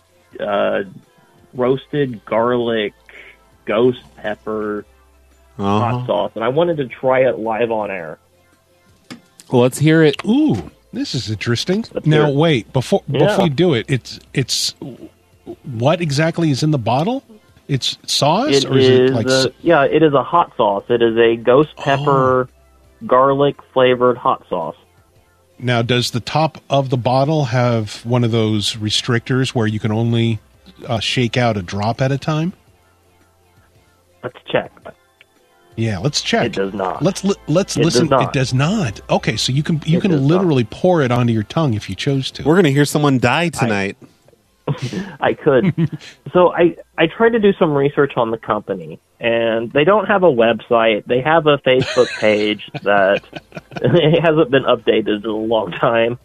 roasted garlic ghost pepper hot sauce, and I wanted to try it live on air. Well, let's hear it. Ooh, this is interesting. Now, wait, before you do it, it's what exactly is in the bottle? It's sauce, or is it like? It is a hot sauce. It is a ghost pepper, garlic flavored hot sauce. Now, does the top of the bottle have one of those restrictors where you can only shake out a drop at a time? Let's check. Yeah, let's check. It does not. Let's listen. It does not. Okay, so you can literally pour it onto your tongue if you chose to. We're going to hear someone die tonight. I could. So I tried to do some research on the company, and they don't have a website. They have a Facebook page that it hasn't been updated in a long time.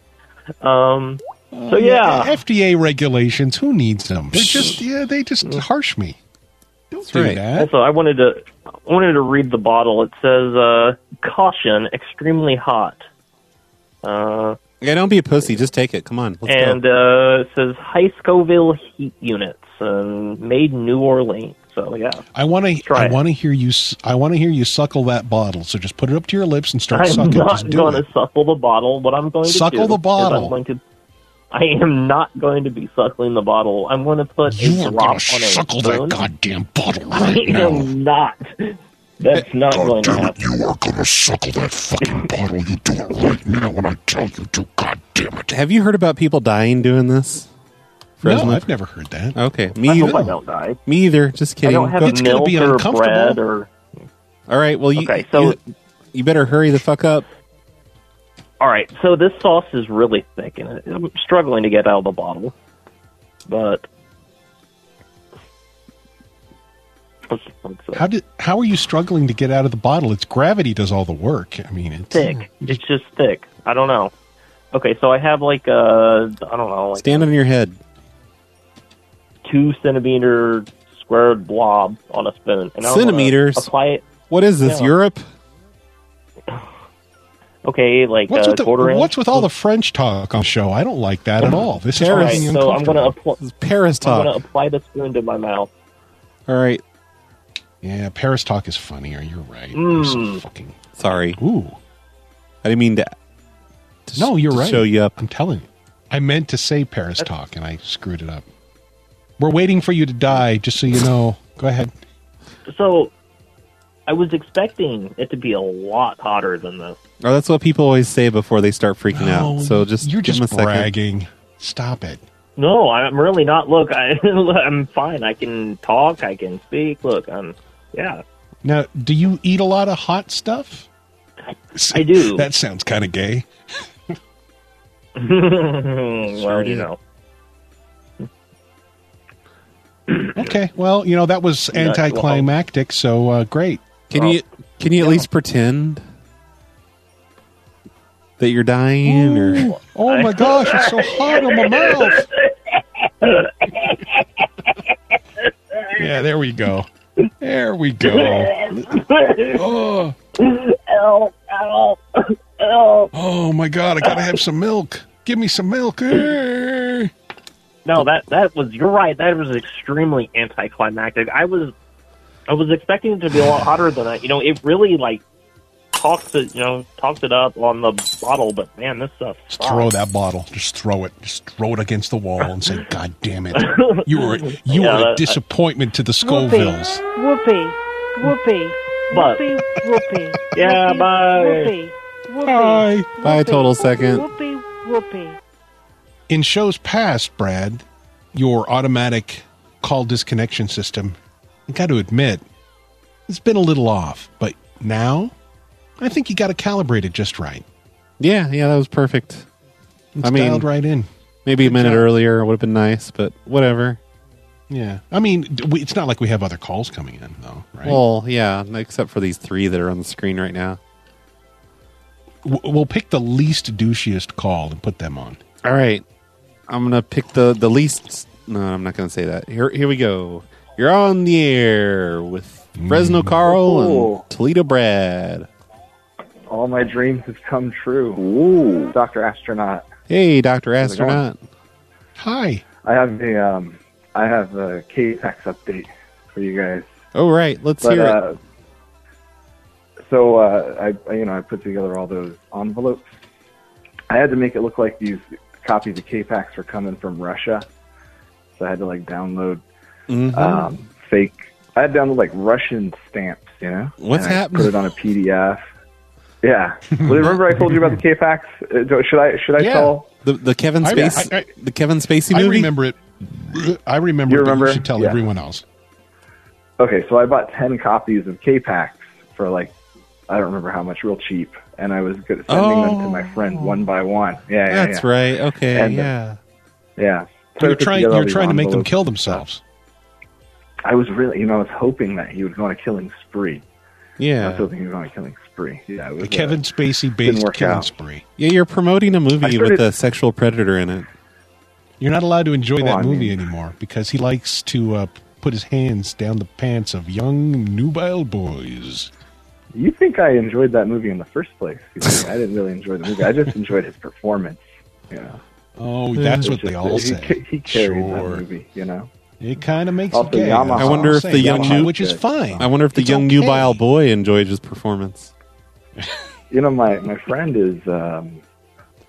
FDA regulations. Who needs them? They just harsh me. Don't do that. Also, I wanted to read the bottle. It says, "Caution, extremely hot." Yeah, don't be a pussy. Just take it. Come on. Let's go. It says high Scoville heat units, made in New Orleans. So yeah, I want to hear you. I want to hear you suckle that bottle. So just put it up to your lips and start sucking. I'm not going to suckle the bottle. What I'm going to suckle do the bottle. Is I'm going to I am not going to be suckling the bottle. I'm going to put You a are drop going on to a suckle spoon. that goddamn bottle I right now. am not. That's not going to happen. You are going to suckle that fucking bottle. You do it right now when I tell you to. God damn it. Have you heard about people dying doing this? No, I've never heard that. Okay, me I either. hope I don't die. Me either. Just kidding. I don't have It's gonna milk be or uncomfortable. bread or... All right. Well, Okay, so- you better hurry the fuck up. All right, so this sauce is really thick, and I'm struggling to get out of the bottle. But... How are you struggling to get out of the bottle? It's gravity does all the work. I mean, it's thick. It's just thick. I don't know. Okay, so I have like a, I don't know, like Stand on your head. 2 centimeter squared blob on a spoon. And I'm gonna Centimeters? Apply it. What is this? Yeah. Europe? Okay, like what's with, quarter inch. what's with all the French talk on the show? I don't like that at all. This is All right, fucking so I'm gonna uncomfortable. Paris I'm talk. gonna apply the spoon to my mouth. All right. Yeah, Paris talk is funnier. You're right. I'm so fucking Sorry. ooh. I didn't mean to. No, you're to right. Show you up. I'm telling you. I meant to say Paris talk, and I screwed it up. We're waiting for you to die, just so you know. Go ahead. So, I was expecting it to be a lot hotter than this. Oh, that's what people always say before they start freaking No, out. So just you're give just them a second. bragging. Stop it. No, I'm really not. Look, I'm fine. I can talk. I can speak. Look, yeah. Now, do you eat a lot of hot stuff? I do. That sounds kind of gay. Well, you know. Okay, well, that was anticlimactic, so great. Can you at least pretend that you're dying? Or Oh my gosh, it's so hot on my mouth. Yeah, there we go. There we go. Oh. Ow, ow, ow. Oh my God, I gotta have some milk. Give me some milk. No, that was, you're right, that was extremely anticlimactic. I was expecting it to be a lot hotter than that. It really talks it up on the bottle, but man, this stuff. Just throw that bottle. Just throw it. Just throw it against the wall and say, "God damn it! You were a disappointment to the Scovilles." Whoopee, whoopee, But- whoopee, whoopee. Yeah, bye. Whoopee, whoopee. Bye. Bye, total second. Whoopee, whoopee. In shows past, Brad, your automatic call disconnection system, I got to admit, it's been a little off. But now, I think you got to calibrate it just right. yeah, that was perfect. It's dialed right in. Maybe a Good minute job. earlier would have been nice, but whatever. Yeah. I mean, it's not like we have other calls coming in, though, right? Well, yeah, except for these 3 that are on the screen right now. We'll pick the least douchiest call and put them on. All right. I'm going to pick the least... No, I'm not going to say that. Here we go. You're on the air with Fresno Carl and Toledo Brad. All my dreams have come true. Ooh. Dr. Astronaut. Hey, Dr. How's it going? Astronaut. Hi. I have a K-Pax update for you guys. Oh, right. Let's hear it. So I put together all those envelopes. I had to make it look like these copies of K-Pax were coming from Russia. So I had to download fake. I had to download Russian stamps, What's and I happening? Put it on a PDF. Yeah. Well, remember I told you about the K-Pax? Should I tell? The Kevin Spacey the Kevin Spacey movie? I remember it. I remember. You remember? You should tell Yeah. everyone else. Okay, so I bought 10 copies of K-Pax for I don't remember how much, real cheap, and I was sending them to my friend one by one. Yeah, That's right. Okay, And, yeah. Yeah. So I You're put trying. together all You're these trying to make them envelopes kill and themselves. I was really, I was hoping that he would go on a killing spree. I Yeah. was hoping he was on a killing spree. Yeah, it was, The Kevin Spacey didn't based work killing out. spree. Yeah, you're promoting a I movie started- with a sexual predator in it. You're not allowed to enjoy Well, that I movie mean- anymore because he likes to put his hands down the pants of young nubile boys. You think I enjoyed that movie in the first place? I didn't really enjoy the movie. I just enjoyed his performance. Oh, that's It's what they just- all say. He carried Sure. that movie, It kind of makes Also, it gay. Yamaha. that's I all wonder I'm if saying. the young Yamaha, new- which is fine. I wonder if the It's young okay. nubile boy enjoyed his performance. My friend is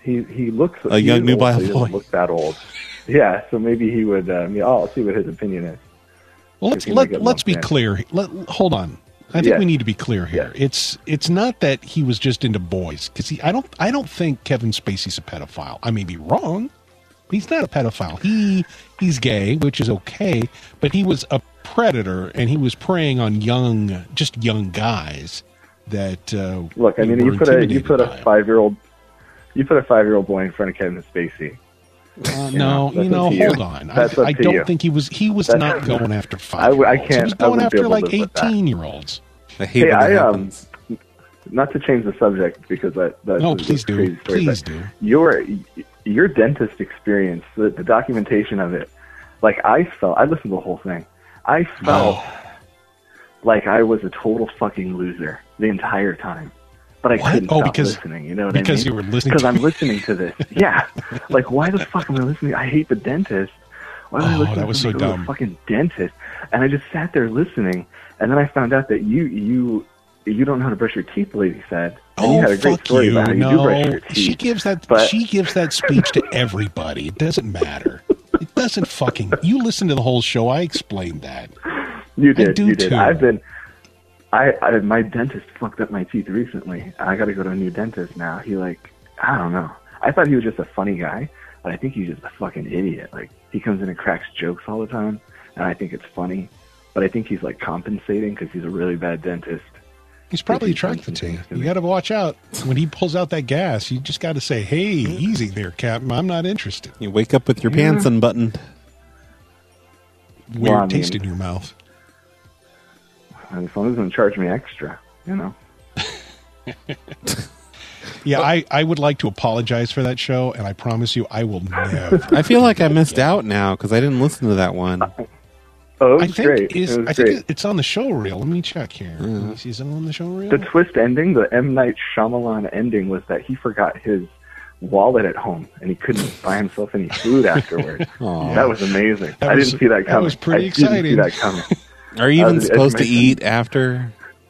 he looks A young is nubile old, he doesn't boy. look that old. Yeah, so maybe he would. I'll see what his opinion is. Well, If he might get let's be lumped in. clear. Hold on. I think Yes. we need to be clear here. It's not that he was just into boys, because I don't think Kevin Spacey's a pedophile. I may be wrong. He's not a pedophile. He's gay, which is okay, but he was a predator, and he was preying on young guys that. Look, I mean, were you put a intimidated by him. 5-year-old boy in front of Kevin Spacey. No, that's up to you. hold on. That's up I to don't you. think he was That's- not going after I 5-year-olds. can't. He was I going wouldn't be after able like to live with that. 18-year-olds. I hate when that happens. Not to change the subject because that's No, a please do. crazy story, Please but do. Your dentist experience, the documentation of it, like I listened to the whole thing. I felt like I was a total fucking loser the entire time. But I couldn't stop listening, you know what I mean? Because you were listening Because to I'm listening to this. Yeah. Like, why the fuck am I listening? I hate the dentist. Why am I listening that was to so somebody go to dumb. a fucking dentist? And I just sat there listening, and then I found out that you don't know how to brush your teeth, the lady said. And you had a great fuck story you. about how you do brush your teeth. She gives that But- she gives that speech to everybody. It doesn't matter. It doesn't fucking. You listen to the whole show. I explained that. You did. I do You did. too. I've been. My dentist fucked up my teeth recently. I got to go to a new dentist now. I don't know. I thought he was just a funny guy, but I think he's just a fucking idiot. Like, he comes in and cracks jokes all the time, and I think it's funny. But I think he's like compensating because he's a really bad dentist. He's probably attracted to you. You got to watch out when he pulls out that gas. You just got to say, "Hey, easy there, Captain. I'm not interested." You wake up with your pants unbuttoned. Weird Well, I mean- taste in your mouth. And as long as he doesn't charge me extra, you know. Yeah, I would like to apologize for that show, and I promise you, I will never. I feel like I missed out now because I didn't listen to that one. Oh, it I was think great. is It was I great. think it's on the show reel. Let me check here. Let me see, is it on the show reel? The twist ending, the M. Night Shyamalan ending, was that he forgot his wallet at home and he couldn't buy himself any food afterwards. Aw. That was amazing. That I was- didn't see that coming. that was pretty I didn't see exciting. that coming. Are you even was- supposed to it's eat after?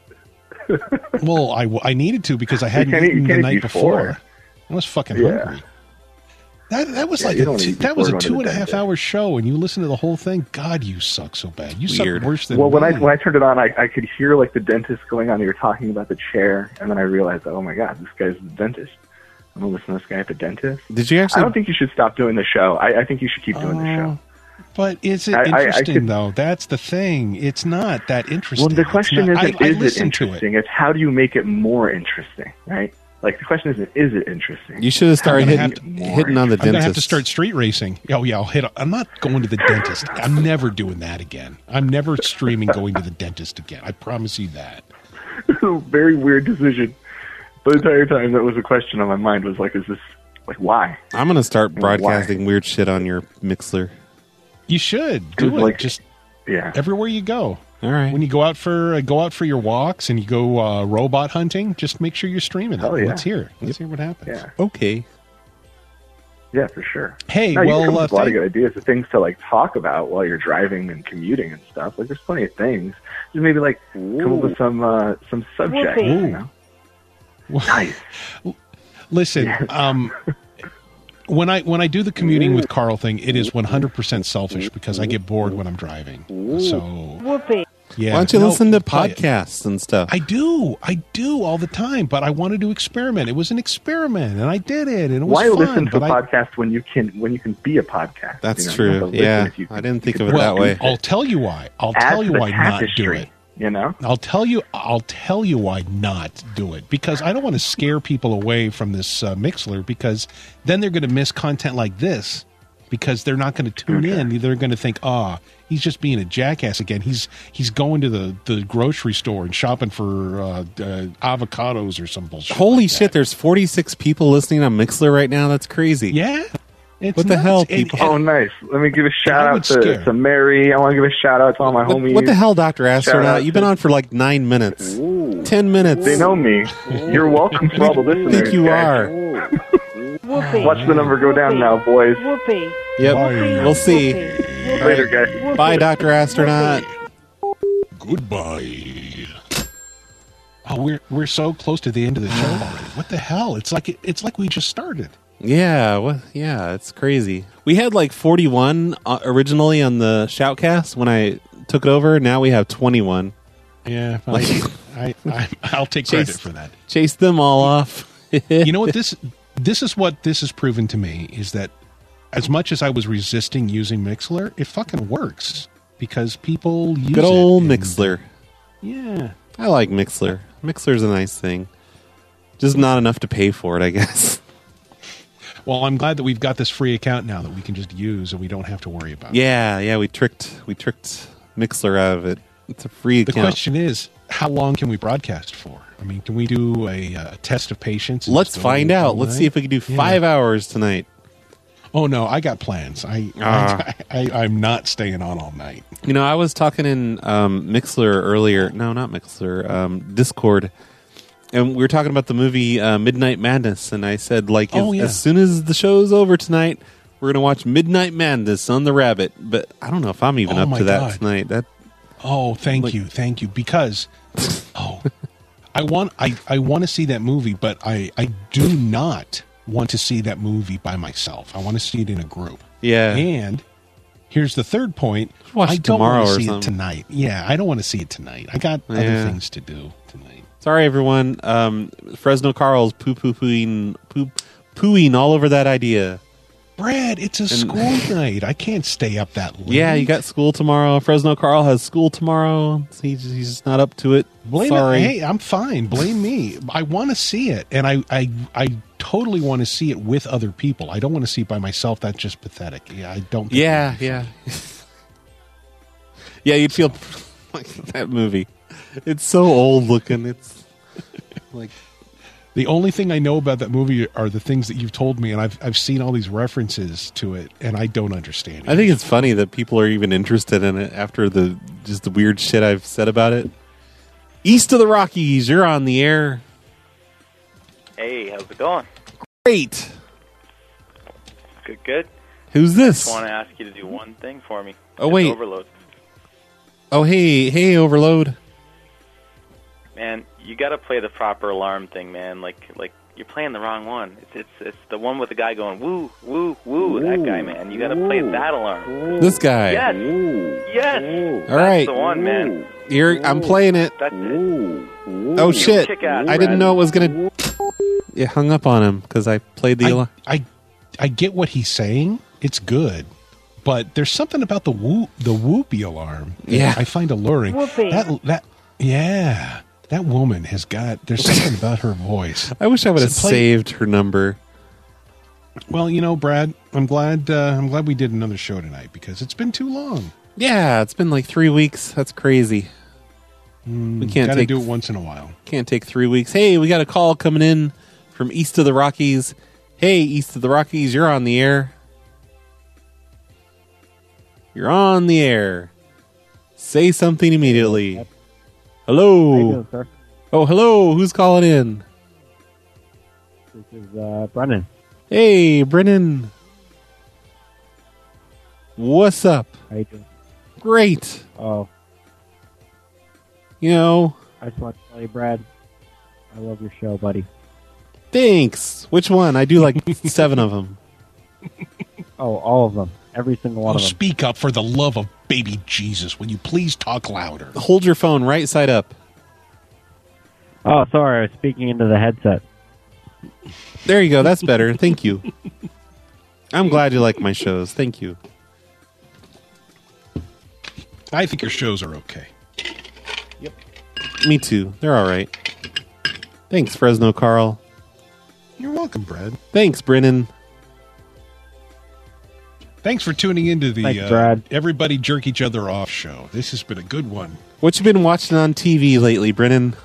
Well, I needed to because I hadn't can't eat- eaten you the can't night eat before. I was fucking Yeah. hungry. That was Yeah, like you don't eat that was a before going to the 2.5 dentist. hour show, and you listen to the whole thing. God, you suck so bad. You Weird. suck worse than Well, when me. I turned it on, I could hear like the dentist going on. You were talking about the chair, and then I realized, oh my god, this guy's the dentist. I'm gonna listen to this guy at the dentist. Did you I actually? don't think you should stop doing the show. I think you should keep doing the show. But is it I interesting could- though? That's the thing. It's not that interesting. Well, the question It's not- isn't, I is it listened to it. interesting? It's how do you make it more interesting, right? Like, the question isn't, is it interesting? You should have started I'm gonna hitting on the I'm gonna have to dentist. start street racing. Oh yeah, I'll hit. I'm not going to the dentist. I'm never doing that again. I'm never streaming going to the dentist again. I promise you that. It's a very weird decision. The entire time that was a question on my mind was like, is this, like, why? I'm gonna start Why? broadcasting weird shit on your Mixler. You should do It's it. like- Just Yeah. everywhere you go. All right. When you go out for your walks and you go robot hunting, just make sure you're streaming it. Hell yeah. Let's hear. Let's hear what happens. Yeah. Okay. Yeah, for sure. Hey, No, you well, can come up with a lot of thank- good ideas of things to, like, talk about while you're driving and commuting and stuff. Like, there's plenty of things. Just maybe, like, come up with some subjects, Ooh. you know? Nice. Listen, when I do the commuting with Carl thing, it is 100% selfish because I get bored when I'm driving. So Whoopee. yeah, Why don't you no, listen to play it. podcasts and stuff? I do all the time, but I wanted to experiment. It was an experiment, and I did it, and it was Why fun. listen to a but I- podcast when you can be a podcast? That's you know? true. You have to listen Yeah, if you I didn't think you of it can that way. I'll tell you why. I'll add tell to you the why not do tapestry, it. You know? I'll tell you why not do it, because I don't want to scare people away from this Mixler, because then they're going to miss content like this because they're not going to tune in. They're going to think, he's just being a jackass again. He's going to the grocery store and shopping for avocados or some bullshit. Holy like shit! There's 46 people listening on Mixler right now. That's crazy. Yeah. It's What the nuts. hell, And- people? Oh, nice. Let me give a shout I out would scare. to Mary. I want to give a shout out to all my homies. What the hell, Dr. Shout out Astronaut? You've been to- on for like 9 minutes. 10 minutes. They know me. You're welcome for all the I listeners. think you guys. are. Whoopee. Watch the number go down now, boys. Whoopee. Yep. Bye. We'll see. Later, guys. Bye, Dr. Astronaut. Goodbye. Oh, we're so close to the end of the show already. What the hell? It's like we just started. Yeah, it's crazy. We had like 41 originally on the Shoutcast when I took it over. Now we have 21. Yeah, I'll take credit for that. Chase them all off. You know what this is what this has proven to me is that as much as I was resisting using Mixlr, it fucking works because people use it. Good old Mixlr. Yeah. I like Mixlr. Mixlr's a nice thing. Just not enough to pay for it, I guess. Well, I'm glad that we've got this free account now that we can just use and we don't have to worry about it. Yeah, we tricked Mixlr out of it. It's a free account. The question is, how long can we broadcast for? I mean, can we do a test of patience? Let's find out. Let's see if we can do 5 hours tonight. Oh, no, I got plans. I'm not staying on all night. You know, I was talking in Mixlr earlier. No, not Mixlr. Discord. And we were talking about the movie Midnight Madness. And I said, like, as soon as the show's over tonight, we're going to watch Midnight Madness on the Rabbit. But I don't know if I'm even up to that tonight. Thank you. Because, I want to see that movie, but I do not want to see that movie by myself. I want to see it in a group. Yeah. And here's the third point. I don't want to see it tonight. Yeah, I don't want to see it tonight. I got other things to do tonight. Sorry, everyone. Fresno Carl's pooing all over that idea. Brad, it's a school night. I can't stay up that late. Yeah, you got school tomorrow. Fresno Carl has school tomorrow. He's just not up to it. Sorry. Hey, I'm fine. Blame me. I want to see it, and I totally want to see it with other people. I don't want to see it by myself. That's just pathetic. Yeah, I don't. Yeah. Yeah, you'd feel like that movie. It's so old looking. It's like. The only thing I know about that movie are the things that you've told me, and I've seen all these references to it, and I don't understand it. I think it's funny that people are even interested in it after the weird shit I've said about it. East of the Rockies, you're on the air. Hey, how's it going? Great. Good. Who's this? I just want to ask you to do one thing for me. Oh, wait. Overload. Oh, hey, Overload. Man, you got to play the proper alarm thing, man. Like you're playing the wrong one. It's the one with the guy going woo woo woo. That guy, man. You got to play that alarm. This guy. Yes. All right. That's the one, man. I'm playing it. That's it. Oh shit! I didn't know it was gonna. It hung up on him because I played the alarm. I get what he's saying. It's good, but there's something about the whoopee alarm that I find alluring. Whoopee. That woman has got. There's something about her voice. I wish I would have saved her number. Well, Brad, I'm glad we did another show tonight because it's been too long. Yeah, it's been like 3 weeks. That's crazy. We can't do it once in a while. Can't take 3 weeks. Hey, we got a call coming in from East of the Rockies. Hey, East of the Rockies, you're on the air. You're on the air. Say something immediately. Hello. How you doing, sir? Oh, hello. Who's calling in? This is Brennan. Hey, Brennan. What's up? How you doing? Great. Oh. I just want to tell you, Brad, I love your show, buddy. Thanks. Which one? I do like 7 of them. Oh, all of them. Every single one of them. Speak up for the love of baby Jesus. Will you please talk louder? Hold your phone right side up. Oh, sorry. I was speaking into the headset. There you go. That's better. Thank you. I'm glad you like my shows. Thank you. I think your shows are okay. Yep. Me too. They're all right. Thanks, Fresno Carl. You're welcome, Brad. Thanks, Brennan. Thanks for tuning into the Thanks, Brad. Everybody Jerk Each Other Off show. This has been a good one. What you been watching on TV lately, Brennan?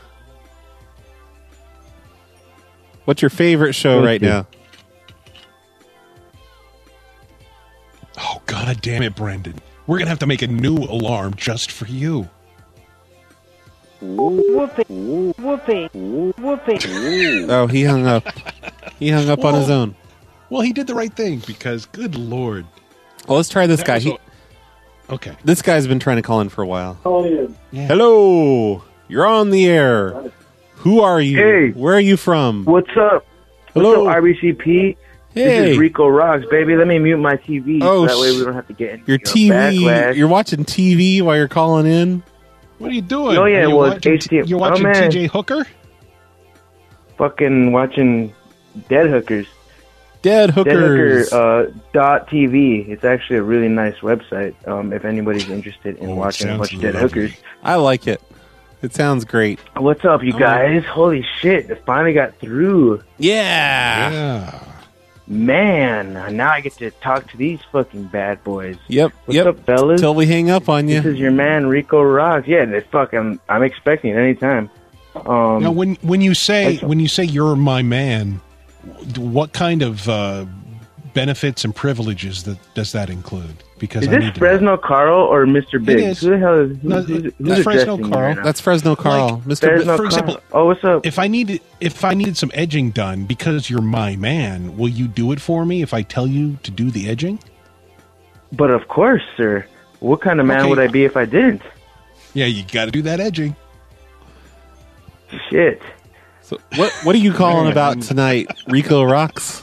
What's your favorite show right now? Oh, God damn it, Brendan. We're going to have to make a new alarm just for you. Whoopee. Whoopee. Whoopee. Oh, he hung up. He hung up on his own. Well, he did the right thing because, good Lord. Well, let's try this guy. Okay. This guy's been trying to call in for a while. Oh, yeah. Hello. You're on the air. Who are you? Hey. Where are you from? What's up? Hello. What's up, IBCP? Hey. This is Rico Rocks, baby. Let me mute my TV Oh, so that way we don't have to get any Your TV. backlash. You're watching TV while you're calling in. What are you doing? Oh, yeah, Are you well, watching, HTML. you're watching Oh, man. TJ Hooker? Fucking watching Dead Hookers. Dead Hookers. .tv. It's actually a really nice website. If anybody's interested in watching a bunch of Dead Hookers. I like it. It sounds great. What's up, you guys? Holy shit! It finally got through. Yeah. Man, now I get to talk to these fucking bad boys. Yep. What's up, fellas? Till we hang up on you. This is your man Rico Rocks. Yeah, I'm expecting it anytime. Now, when you say you're my man, what kind of benefits and privileges does that include? Because is this Fresno Carl or Mr. Big? is. Who the hell is who's That's Fresno addressing me Carl. right now? That's Fresno Carl. Mr. Fresno For Carl. example, oh, what's up? If I needed some edging done because you're my man, will you do it for me if I tell you to do the edging? But of course, sir. What kind of man Okay. would I be if I didn't? Yeah, you got to do that edging. Shit. So what are you calling about tonight, Rico Rocks?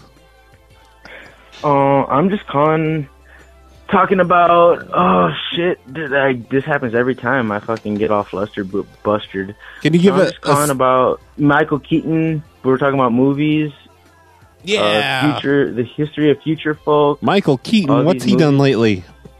I'm just talking about. Oh shit! This happens every time I fucking get all flustered, busted. Can you give I'm just calling about Michael Keaton. We were talking about movies. Yeah. The history of future folk. Michael Keaton, what's he done lately?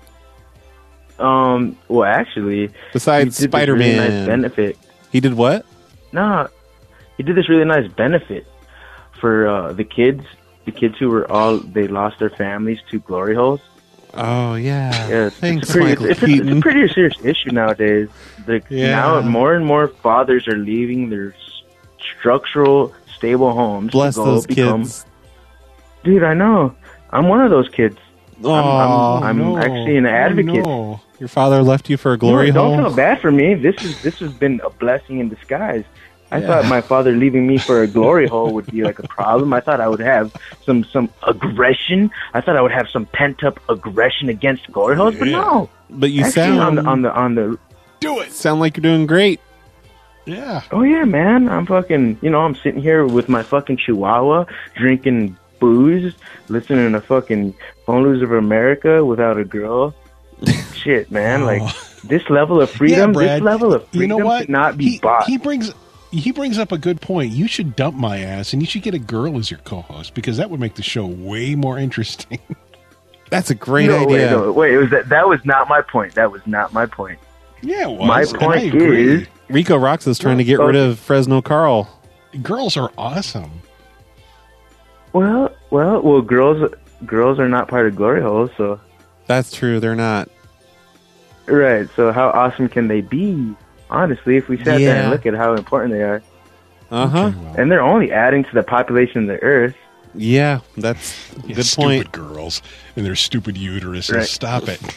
Well, actually, Besides he did this Spider-Man. really nice benefit. He did what? No, he did this really nice benefit for the kids. The kids who were they lost their families to glory holes. Oh yeah. Yeah, Thanks, it's Michael it's Keaton. a pretty serious issue nowadays. Yeah. Now more and more fathers are leaving their structural, stable homes Bless to go those become. kids. Dude, I know. I'm one of those kids. I'm no. actually an advocate. no. Your father left you for a glory Don't hole? feel bad for me. This has been a blessing in disguise. I Yeah. thought my father leaving me for a glory hole would be like a problem. I thought I would have some aggression. I thought I would have some pent up aggression against glory holes, but no. But you Actually, sound on the do it. Sound like you're doing great. Yeah. Oh yeah, man. I'm fucking. I'm sitting here with my fucking Chihuahua, drinking booze, listening to fucking Phone Losers of America without a girl. Shit, man. Like this level of freedom. Yeah, Brad, this level of freedom you know what? could not be bought. He brings up a good point. You should dump my ass, and you should get a girl as your co-host because that would make the show way more interesting. That's a great no, idea. Wait. It was that was not my point. That was not my point. Yeah, it was. My and I point agree. is, Rico Rocks is trying to get rid of Fresno Carl. Girls are awesome. well, girls are not part of glory holes, so That's true. They're not. right. So how awesome can they be? Honestly, if we sat there Yeah. and look at how important they are, Uh-huh. and they're only adding to the population of the earth. Yeah, that's a Yeah, good stupid point. girls and their stupid uteruses. Right. Stop it.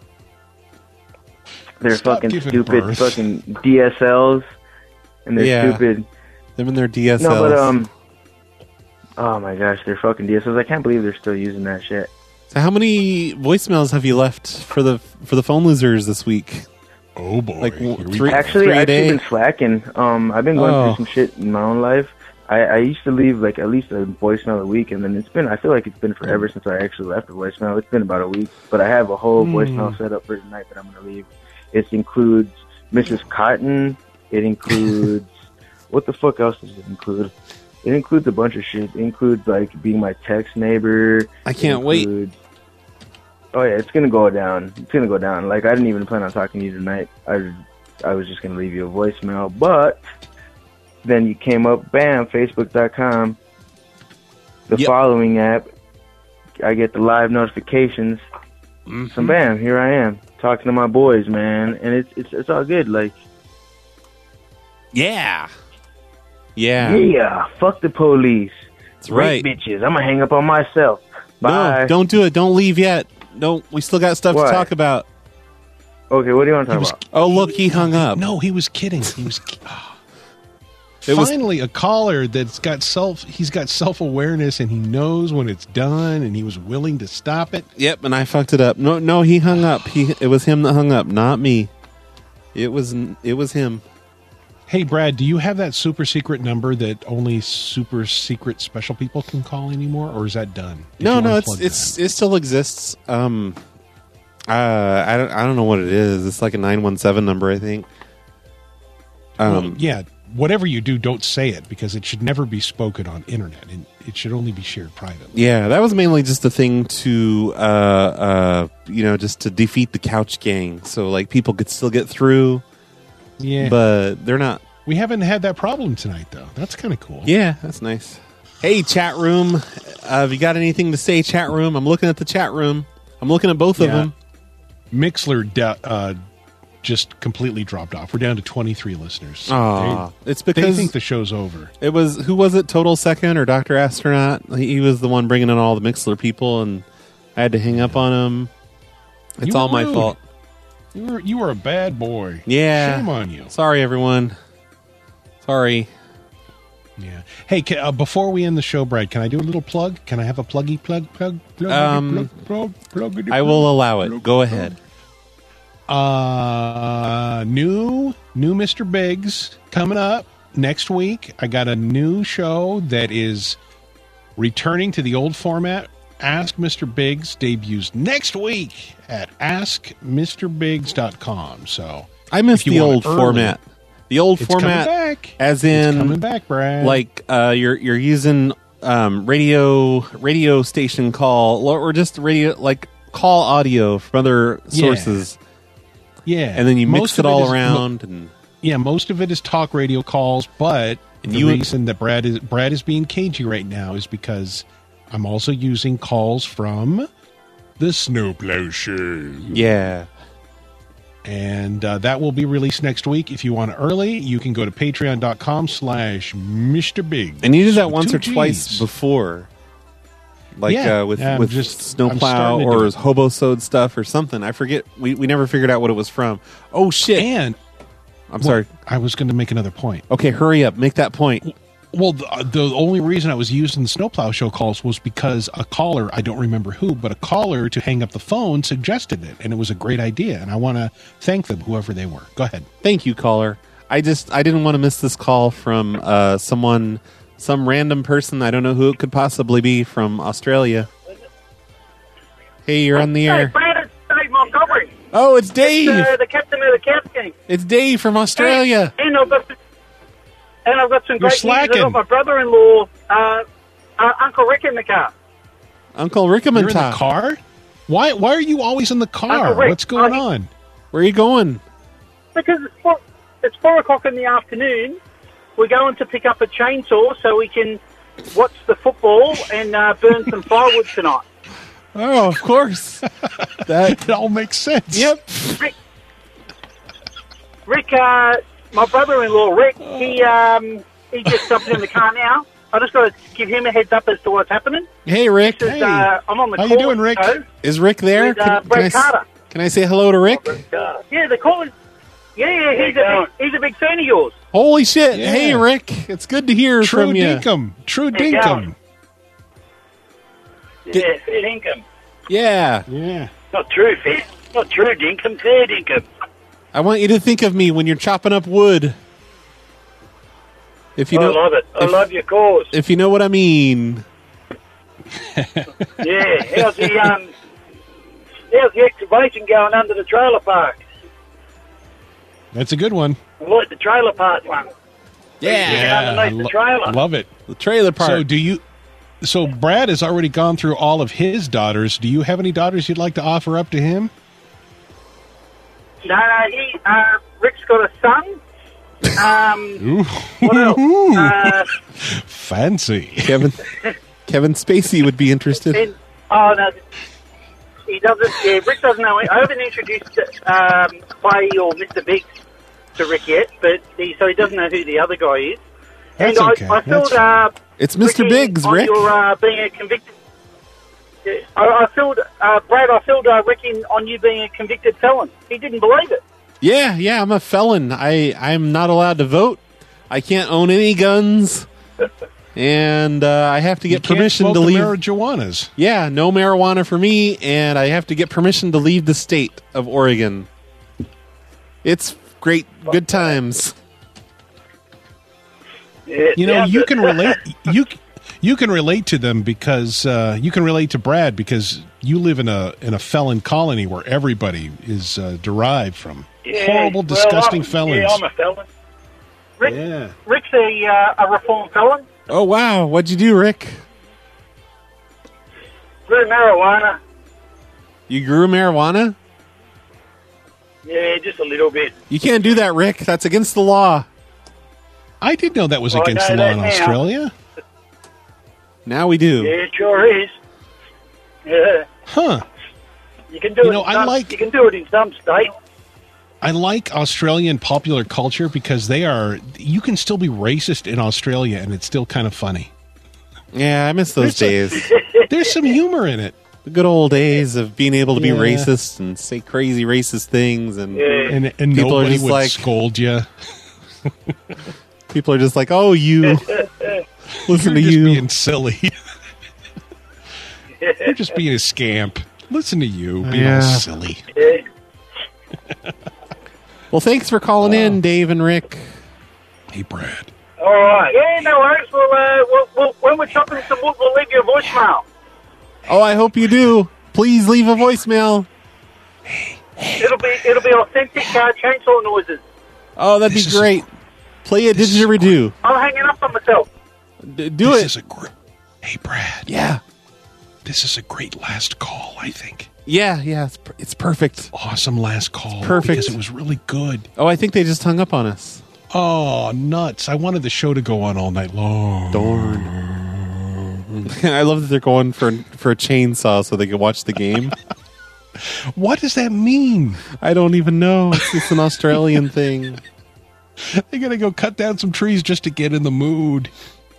They're Stop fucking giving stupid birth. fucking DSLs, and they're Yeah. stupid. Them and their DSLs. No, but oh my gosh, they're fucking DSLs. I can't believe they're still using that shit. So how many voicemails have you left for the phone losers this week? Oh boy. Like Here we three, go. Actually, three a I've day? been slacking. I've been going Oh. through some shit in my own life. I used to leave like at least a voicemail a week, and then I feel like it's been forever since I actually left a voicemail. It's been about a week, but I have a whole voicemail set up for tonight that I'm going to leave. It includes Mrs. Cotton. It includes what the fuck else does it include? It includes a bunch of shit. It includes like being my text neighbor. I can't wait. Oh yeah, it's gonna go down. It's gonna go down. Like I didn't even plan on talking to you tonight. I was just gonna leave you a voicemail, but then you came up, bam, Facebook.com. The following app, I get the live notifications. So bam, here I am talking to my boys, man, and it's all good. Like Yeah. Yeah. yeah, fuck the police. That's right. Rape bitches. I'm gonna hang up on myself. Bye. No, don't do it. Don't leave yet. Don't. We still got stuff What? to talk about. Okay, what do you want to talk about? Oh, look, he hung up. No, he was kidding. He was. It was- Finally, a caller that's got he's got self-awareness and he knows when it's done and he was willing to stop it. Yep, and I fucked it up. No, he hung up. It was him that hung up, not me. It was him. Hey, Brad, do you have that super secret number that only super secret special people can call anymore, or is that done? No, it still exists. I don't know what it is. It's like a 917 number, I think. Well, yeah, whatever you do, don't say it, because it should never be spoken on internet, and it should only be shared privately. Yeah, that was mainly just a thing to, just to defeat the couch gang, so like people could still get through. Yeah, but they're not. We haven't had that problem tonight, though. That's kind of cool. Yeah, that's nice. Hey, chat room, have you got anything to say, chat room? I'm looking at the chat room. I'm looking at both of them. Mixler just completely dropped off. We're down to 23 listeners. It's because they think the show's over. It was, who was it? Total Second or Dr. Astronaut? He was the one bringing in all the Mixler people, and I had to hang up on him. It's all my fault. You were a bad boy. Yeah. Shame on you. Sorry, everyone. Sorry. Yeah. Hey, before we end the show, Brad, can I do a little plug? Can I have a plug? I will allow it. Go ahead. New Mr. Biggs coming up next week. I got a new show that is returning to the old format. Ask Mr. Biggs debuts next week at askmrbiggs.com. So I miss the old format. The old format, back. As in, it's coming back, Brad. Like you're using radio station call or just radio, like call audio from other sources. Yeah, and then you mix it all around. Most of it is talk radio calls, but the reason that Brad is being cagey right now is because I'm also using calls from the Snowplow Show. Yeah. And that will be released next week. If you want it early, you can go to patreon.com/Mr. Biggs. And you did that once or twice before. Like with just Snowplow or Hobosode stuff or something. I forget. We never figured out what it was from. Oh, shit. And I'm sorry. I was going to make another point. Okay, hurry up. Make that point. Well, the only reason I was using the Snowplow Show calls was because a caller, I don't remember who, but a caller to hang up the phone suggested it, and it was a great idea, and I want to thank them, whoever they were. Go ahead. Thank you, caller. I didn't want to miss this call from some random person. I don't know who it could possibly be from Australia. Hey, you're on the air. Hey, Brad, it's Dave Montgomery. Oh, it's Dave. It's, the captain of the Cats game. It's Dave from Australia. And I've got some great news. I've slacking. got my brother-in-law, Uncle Rick, in the car. Uncle Rickaman. You're in the car? Why are you always in the car? What's going on? Where are you going? Because it's 4 o'clock in the afternoon. We're going to pick up a chainsaw so we can watch the football and burn some firewood tonight. Oh, of course. That all makes sense. Yep. Rick, my brother-in-law, Rick, he just jumped in the car now. I just got to give him a heads up as to what's happening. Hey, Rick. Says, I'm on the How call. you doing, Rick? Is Rick there? With, Brett Carter. Can I say hello to Rick? Yeah, the call is... Yeah, he's a big fan of yours. Holy shit. Yeah. Hey, Rick. It's good to hear from you. True dinkum. Yeah, fair dinkum. Yeah. Not true, dinkum, fair dinkum. I want you to think of me when you're chopping up wood. If you know, I love it. I love your cause. If you know what I mean. Yeah, how's the excavation going under the trailer park? That's a good one. I like the trailer park one. Yeah, underneath the trailer. I love it. The trailer park. So Brad has already gone through all of his daughters. Do you have any daughters you'd like to offer up to him? No, Rick's got a son. What else? Fancy. Kevin Spacey would be interested. No, he doesn't. Yeah, Rick doesn't know. I haven't introduced Clay or Mr. Biggs to Rick yet, but he doesn't know who the other guy is. That's and okay. I filled. It's Mr. Ricky, Biggs, on Rick. Your being a convicted. I filled Brad. I filled Rick in on you being a convicted felon. He didn't believe it. Yeah, I'm a felon. I'm not allowed to vote. I can't own any guns. And I have to get permission to leave. Marijuanas. Yeah, no marijuana for me, and I have to get permission to leave the state of Oregon. It's great, good times. You know, you can relate. You can relate to them because you can relate to Brad because you live in a felon colony where everybody is derived from horrible, disgusting felons. Yeah, I'm a felon. Rick, Yeah. Rick's a reformed felon. Oh, wow. What'd you do, Rick? Grew marijuana. You grew marijuana? Yeah, just a little bit. You can't do that, Rick. That's against the law. I did know that was Well, I against the know law that in now. Australia. Now we do. Yeah, it sure is. Yeah. Huh. You can do You it. know, in I some, like- You can do it in some states. I like Australian popular culture because you can still be racist in Australia and it's still kind of funny. Yeah, I miss those days. There's some humor in it. The good old days of being able to be Yeah. racist and say crazy racist things, and And people are nobody just would like, scold you. people are just like, oh, you listen to You're just you. being silly. You're just being a scamp. Listen to you being all Yeah. silly. Well, thanks for calling in, Dave and Rick. Hey, Brad. All right. Yeah, no worries. We'll when we're chopping some wood, we'll leave you a voicemail. Oh, I hope you do. Please leave a voicemail. It'll be authentic chainsaw noises. Oh, that'd be great. Play a didgeridoo. I'm hanging up on myself. Do it. Hey, Brad. Yeah. This is a great last call, I think. Yeah, it's perfect. Awesome last call. Perfect. Because it was really good. Oh, I think they just hung up on us. Oh, nuts. I wanted the show to go on all night long. Darn. I love that they're going for a chainsaw so they can watch the game. What does that mean? I don't even know. It's just an Australian thing. They gotta go cut down some trees just to get in the mood.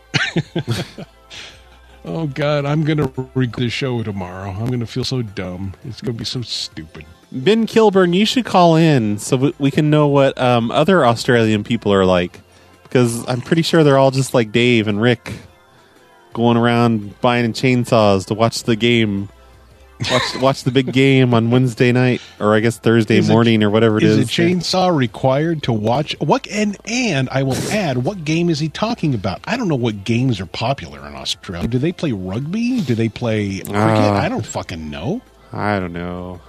Oh, God, I'm gonna regret the show tomorrow. I'm gonna feel so dumb. It's gonna be so stupid. Ben Kilburn, you should call in so we can know what other Australian people are like. Because I'm pretty sure they're all just like Dave and Rick, going around buying chainsaws to watch the game. Watch the big game on Wednesday night, or I guess Thursday morning, or whatever it is. Is a chainsaw required to watch? What? And I will add, what game is he talking about? I don't know what games are popular in Australia. Do they play rugby? Do they play cricket? I don't fucking know. I don't know.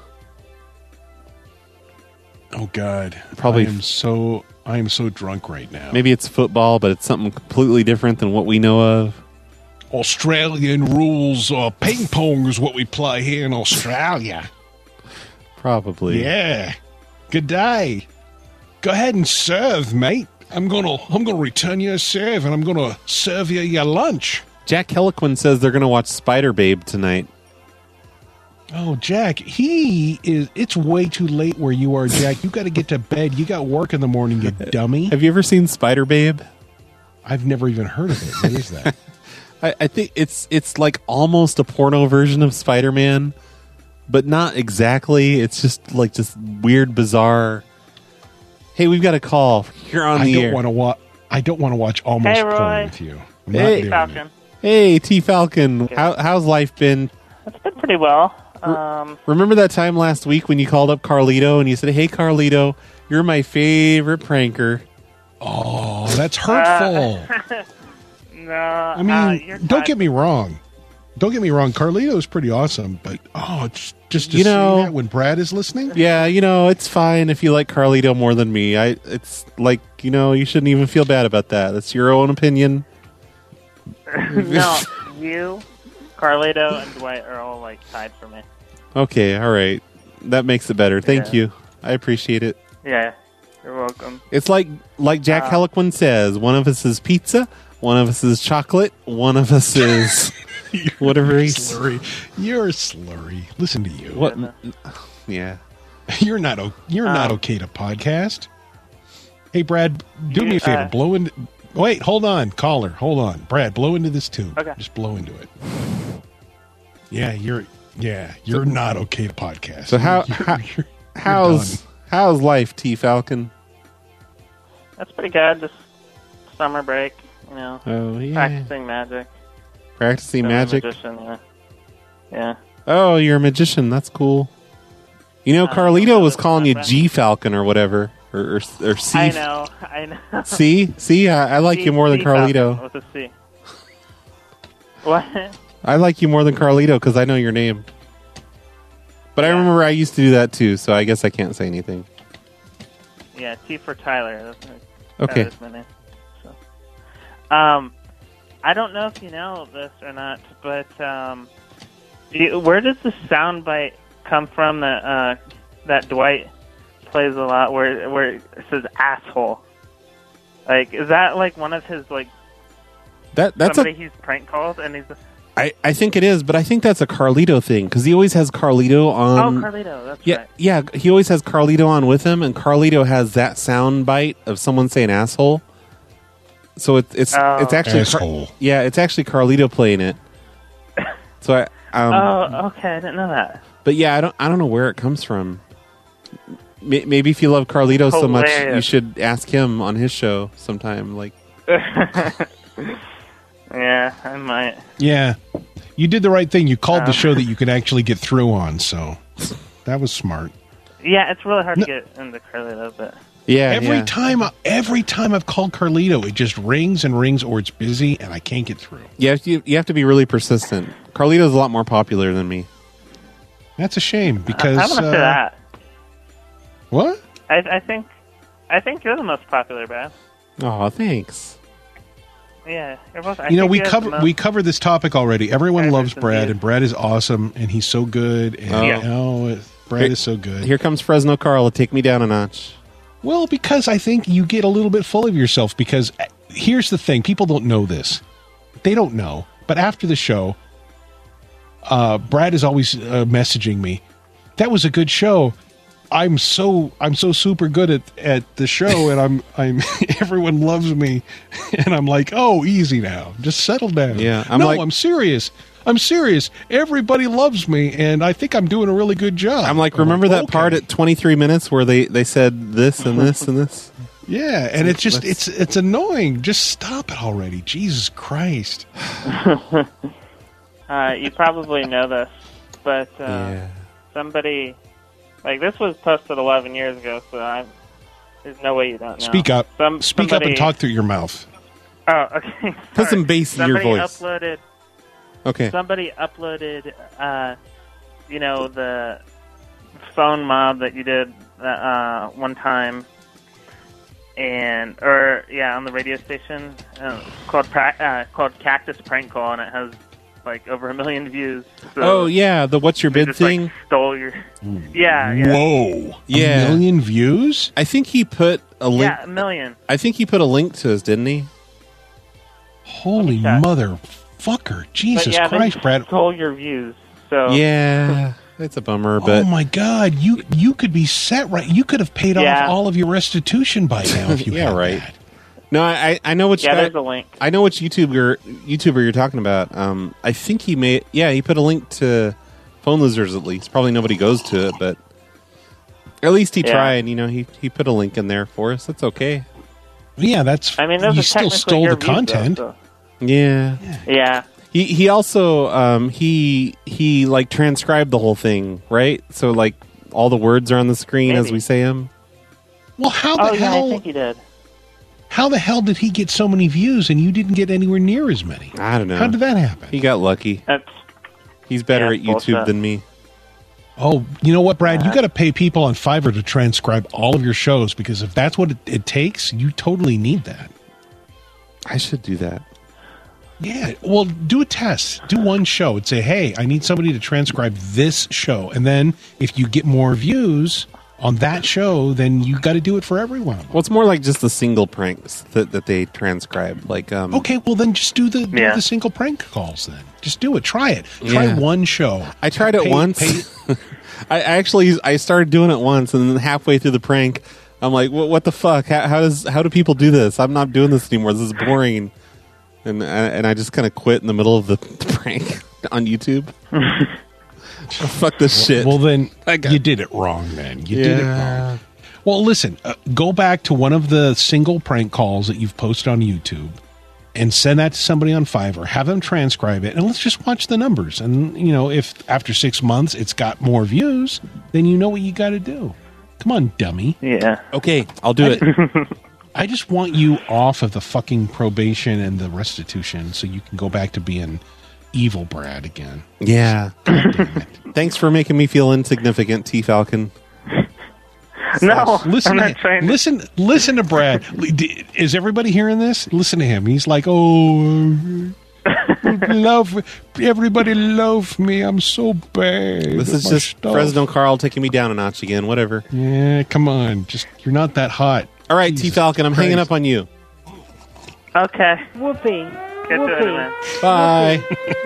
Oh, God. Probably. I am so drunk right now. Maybe it's football, but it's something completely different than what we know of. Australian rules, ping pong is what we play here in Australia. Probably. Yeah. Good day. Go ahead and serve, mate. I'm gonna return you a serve, and I'm gonna serve you your lunch. Jack Heliquin says they're going to watch Spider Babe tonight. Oh, Jack, it's way too late where you are, Jack. You got to get to bed. You got work in the morning, you dummy. Have you ever seen Spider Babe? I've never even heard of it. What is that? I think it's like almost a porno version of Spider-Man, but not exactly. It's just like just weird, bizarre. Hey, we've got a call. You're on the air. I don't want to watch almost Hey, Roy. porn with you. I'm not Hey, doing Falcon. it. Hey, T Falcon. How's life been? It's been pretty well. Remember that time last week when you called up Carlito and you said, "Hey, Carlito, you're my favorite pranker." Oh, that's hurtful. No, I mean, don't get me wrong. Don't get me wrong. Carlito's pretty awesome, but it's just to You say know- that when Brad is listening. Yeah, it's fine if you like Carlito more than me. It's like, you shouldn't even feel bad about that. That's your own opinion. No, you, Carlito, and Dwight are all like tied for me. Okay, all right. That makes it better. Thank Yeah. you. I appreciate it. Yeah, you're welcome. It's like Jack Heliquin says, one of us is pizza, one of us is chocolate, one of us is whatever he's... Slurry. You're slurry. Listen to you. What? Yeah. You're not okay to podcast. Hey, Brad, do me a favor. Blow into... Wait, hold on. Caller, hold on. Brad, blow into this tube. Okay. Just blow into it. Yeah, you're not okay to podcast. So You're how's life, T Falcon? That's pretty good. Just summer break, Oh, yeah. practicing magic. Practicing Becoming a magic? magician, yeah. Oh, you're a magician. That's cool. Carlito was calling you G Falcon or whatever. or C. I know. See, I like you more than C Carlito. With a C. What? I like you more than Carlito because I know your name. But I remember I used to do that too, so I guess I can't say anything. Yeah, T for Tyler. Okay. That's my name. So. I don't know if you know this or not, but where does the soundbite come from that Dwight plays a lot, where it says asshole? Like, is that like one of his like that's somebody he's prank called and he's. I think it is, but I think that's a Carlito thing because he always has Carlito on. Oh, Carlito, that's yeah, right. Yeah, he always has Carlito on with him, and Carlito has that sound bite of someone saying asshole. So it's actually asshole. It's actually Carlito playing it. So okay, I didn't know that. But yeah, I don't know where it comes from. Maybe if you love Carlito so much, you should ask him on his show sometime. Like, yeah, I might. Yeah, you did the right thing. You called the show that you could actually get through on, so that was smart. Yeah, it's really hard to get into Carlito, but every time I've called Carlito, it just rings and rings, or it's busy, and I can't get through. Yeah, you have to be really persistent. Carlito's a lot more popular than me. That's a shame because I'm gonna say that. What? I think you're the most popular, Brad. Oh, thanks. Yeah, you're both. We covered this topic already. Everyone loves Brad, and Brad is awesome, and he's so good. And Brad is so good. Here comes Fresno Carl to take me down a notch. Well, because I think you get a little bit full of yourself. Because here's the thing: people don't know this. They don't know. But after the show, Brad is always messaging me. That was a good show. I'm so super good at the show, and I'm everyone loves me, and I'm like, oh, easy now, just settle down. Yeah, I'm serious. I'm serious. Everybody loves me, and I think I'm doing a really good job. I'm like, remember that part at 23 minutes where they said this and this and this? Yeah, and it's just it's annoying. Just stop it already. Jesus Christ. You probably know this, but somebody. Like, this was posted 11 years ago, so there's no way you don't know. Speak up. Speak up and talk through your mouth. Oh, okay. Put some bass in your voice. Somebody uploaded, the phone mob that you did one time, on the radio station, called Cactus Prank Call, and it has like over 1 million views. So the what's your bid thing? Like, stole your yeah. Whoa, yeah, 1 million views. I think he put a link. Yeah, 1 million. I think he put a link to us, didn't he? Holy motherfucker! Jesus Christ, Brad! Stole your views. So yeah, it's a bummer. But oh my God, you could be set right. You could have paid off all of your restitution by now if you had that. No, I know what. There's a link. I know which YouTuber you're talking about. I think he put a link to Phone Losers at least. Probably nobody goes to it, but at least he tried. He put a link in there for us. That's okay. Yeah, that's. I mean, you still stole the content. Though, so. Yeah. He also he like transcribed the whole thing, right? So like all the words are on the screen as we say them. Well, how the hell? I think he did. How the hell did he get so many views and you didn't get anywhere near as many? I don't know. How did that happen? He got lucky. He's better at YouTube than me. Oh, you know what, Brad? You got to pay people on Fiverr to transcribe all of your shows because if that's what it takes, you totally need that. I should do that. Yeah, well, do a test. Do one show and say, hey, I need somebody to transcribe this show. And then if you get more views on that show, then you got to do it for everyone. Well, it's more like just the single pranks that they transcribe. Like, okay, well then just do the single prank calls. Then just do it. Try it. Try one show. I tried it once. I started doing it once, and then halfway through the prank, I'm like, what the fuck? How do people do this? I'm not doing this anymore. This is boring. And I just kind of quit in the middle of the prank on YouTube. Fuck this shit. Well, then you did it wrong, man. You did it wrong. Well, listen, go back to one of the single prank calls that you've posted on YouTube and send that to somebody on Fiverr. Have them transcribe it, and let's just watch the numbers. And, if after 6 months it's got more views, then you know what you got to do. Come on, dummy. Yeah. Okay, I'll do it. I just want you off of the fucking probation and the restitution so you can go back to being evil Brad again. Yeah. Thanks for making me feel insignificant, T. Falcon. No, listen, I'm not trying to... listen to Brad. Is everybody hearing this? Listen to him. He's like, oh, everybody love me. I'm so bad. This is just Fresno Carl taking me down a notch again. Whatever. Yeah, come on. You're not that hot. All right, T. Falcon, I'm hanging up on you. Okay. Whoopee. Get to it, man. Bye.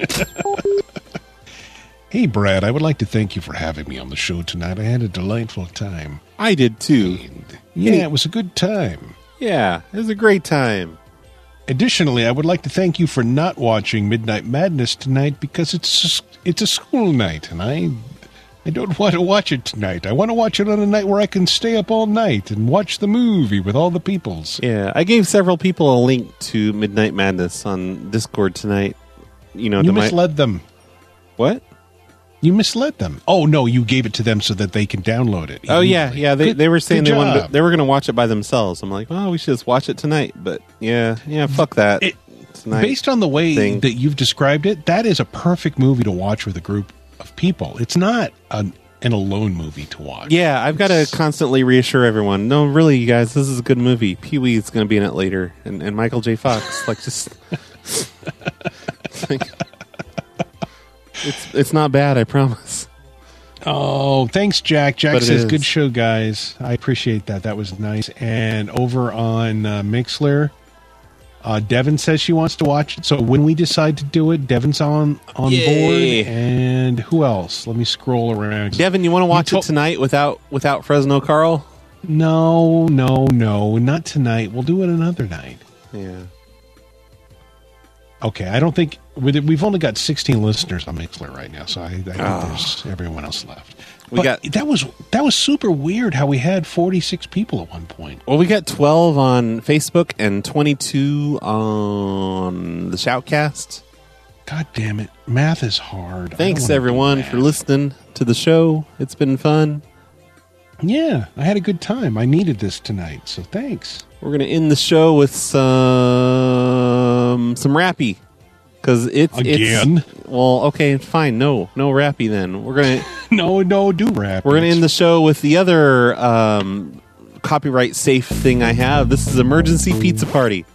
Hey, Brad, I would like to thank you for having me on the show tonight. I had a delightful time. I did, too. Yeah, it was a good time. Yeah, it was a great time. Additionally, I would like to thank you for not watching Midnight Madness tonight because it's a school night, and I don't want to watch it tonight. I want to watch it on a night where I can stay up all night and watch the movie with all the peoples. Yeah, I gave several people a link to Midnight Madness on Discord tonight. You misled them. What? You misled them. Oh, no, you gave it to them so that they can download it. Oh, yeah. They were saying they were going to watch it by themselves. I'm like, well, we should just watch it tonight. But, yeah, fuck that. Based on the way that you've described it, that is a perfect movie to watch with a group of people. It's not an alone movie to watch. Yeah, I've got to constantly reassure everyone. No, really, you guys, this is a good movie. Pee-wee's going to be in it later. And Michael J. Fox. Like, just... It's not bad, I promise. Oh, thanks, Jack. Jack says, good show, guys. I appreciate that. That was nice. And over on Mixler, Devin says she wants to watch it. So when we decide to do it, Devin's on board. And who else? Let me scroll around. Devin, you want to watch it tonight without Fresno Carl? No, not tonight. We'll do it another night. Yeah. Okay, I don't think we've only got 16 listeners on Mixler right now, so I think there's everyone else left. That was super weird how we had 46 people at one point. Well, we got 12 on Facebook and 22 on the Shoutcast. God damn it, math is hard. Thanks everyone for listening to the show. It's been fun. Yeah, I had a good time. I needed this tonight, so thanks. We're going to end the show with some Rappy. Because it's... Well, okay, fine. No Rappy then. We're going to... No, do Rappy. We're going to end the show with the other copyright safe thing I have. This is Emergency Pizza Party.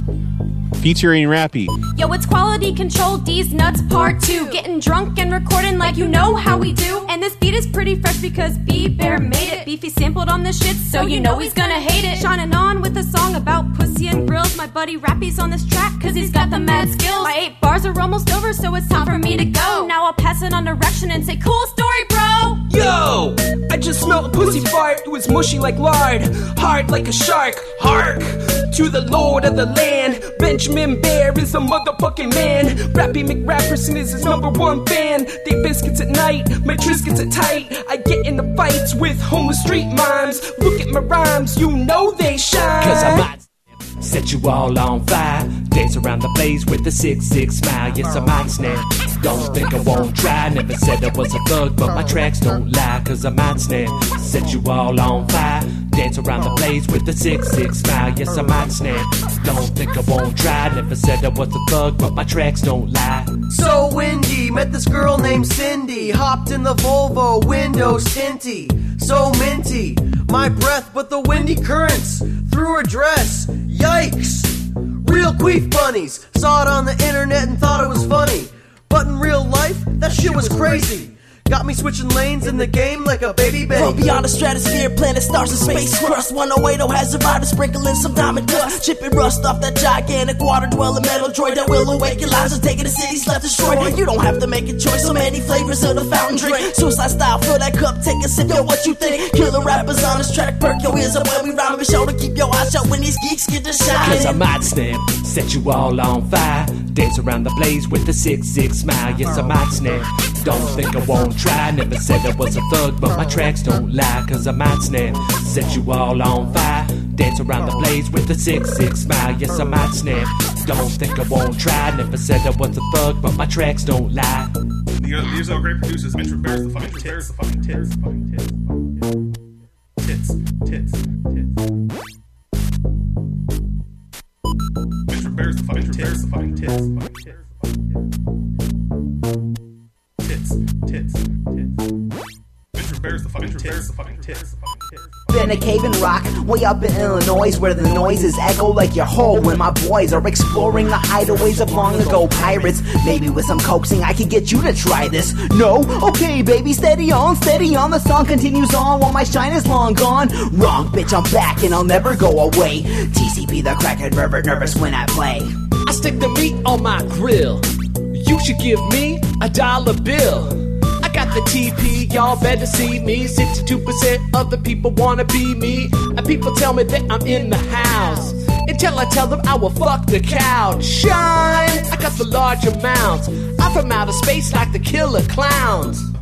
Featuring Rappy. Yo, it's Quality Control, D's Nuts Part 2. Getting drunk and recording like you know how we do. And this beat is pretty fresh because B-Bear made it. Beefy sampled on the shit, so you know he's gonna hate it. Shining on with a song about pussy and grills. My buddy Rappy's on this track cause he's got the mad skills. My 8 bars are almost over, so it's time for me to go. Now I'll pass it on direction and say, cool story, bro! Yo! I just smelled a pussy fart. It was mushy like lard, hard like a shark. Hark! To the Lord of the land, Benjamin Bear is a motherfucking man. Rappy McRapperson is his #1 fan. They biscuits at night, my Triscuits at tight. I get in the fights with homeless street mimes. Look at my rhymes, you know they shine. Cause I might set you all on fire. Dance around the blaze with a 6'6" smile. Yes, I might snap. Don't think I won't try. Never said I was a thug, but my tracks don't lie. Cause I might snap. Set you all on fire. Dance around the blaze with a 6'6" smile. Yes, I might snap. Don't think I won't try. Never said I was a thug, but my tracks don't lie. So windy, met this girl named Cindy. Hopped in the Volvo, windows tinty. So minty, my breath, but the windy currents through her dress. Yikes! Real queef bunnies. Saw it on the internet and thought it was funny. But in real life, that shit was crazy. Got me switching lanes in the game like a baby baby. From beyond the stratosphere, planet stars and space crust. 108 has survived to sprinkle in some diamond dust. Chipping rust off that gigantic water dweller metal droid that will awaken lives and taking the cities left destroyed. You don't have to make a choice, so many flavors of the fountain drink. Suicide style, fill that cup, take a sip, yo, what you think? Killer rappers on this track, perk your ears up when we rhyme and show to keep your eyes shut when these geeks get to shine. Cause I might snap, set you all on fire. Dance around the blaze with a 6'6" smile. Yes, I might snap. Don't think I won't try. Never said I was a thug, but my tracks don't lie. Cause I might snap, set you all on fire. Dance around the blaze with a 6'6" smile. Yes, I might snap. Don't think I won't try. Never said I was a thug, but my tracks don't lie. These are great producers. Metro Bears the fucking tits. tits. Bitch bears the fucking tits. Tits. Bitch bears the fucking tits. In a cave and rock, way up in Illinois, where the noises echo like your hole. When my boys are exploring the hideaways of long ago pirates. Maybe with some coaxing I could get you to try this. No? Okay, baby, steady on. The song continues on while my shine is long gone. Wrong, bitch, I'm back and I'll never go away. TCP the crackhead pervert, nervous when I play. I stick the meat on my grill. You should give me $1 bill. I got the TP, y'all better see me. 62% of the people wanna be me. And people tell me that I'm in the house until I tell them I will fuck the couch. Shine! I got the large amounts. I'm from outer space like the killer clowns.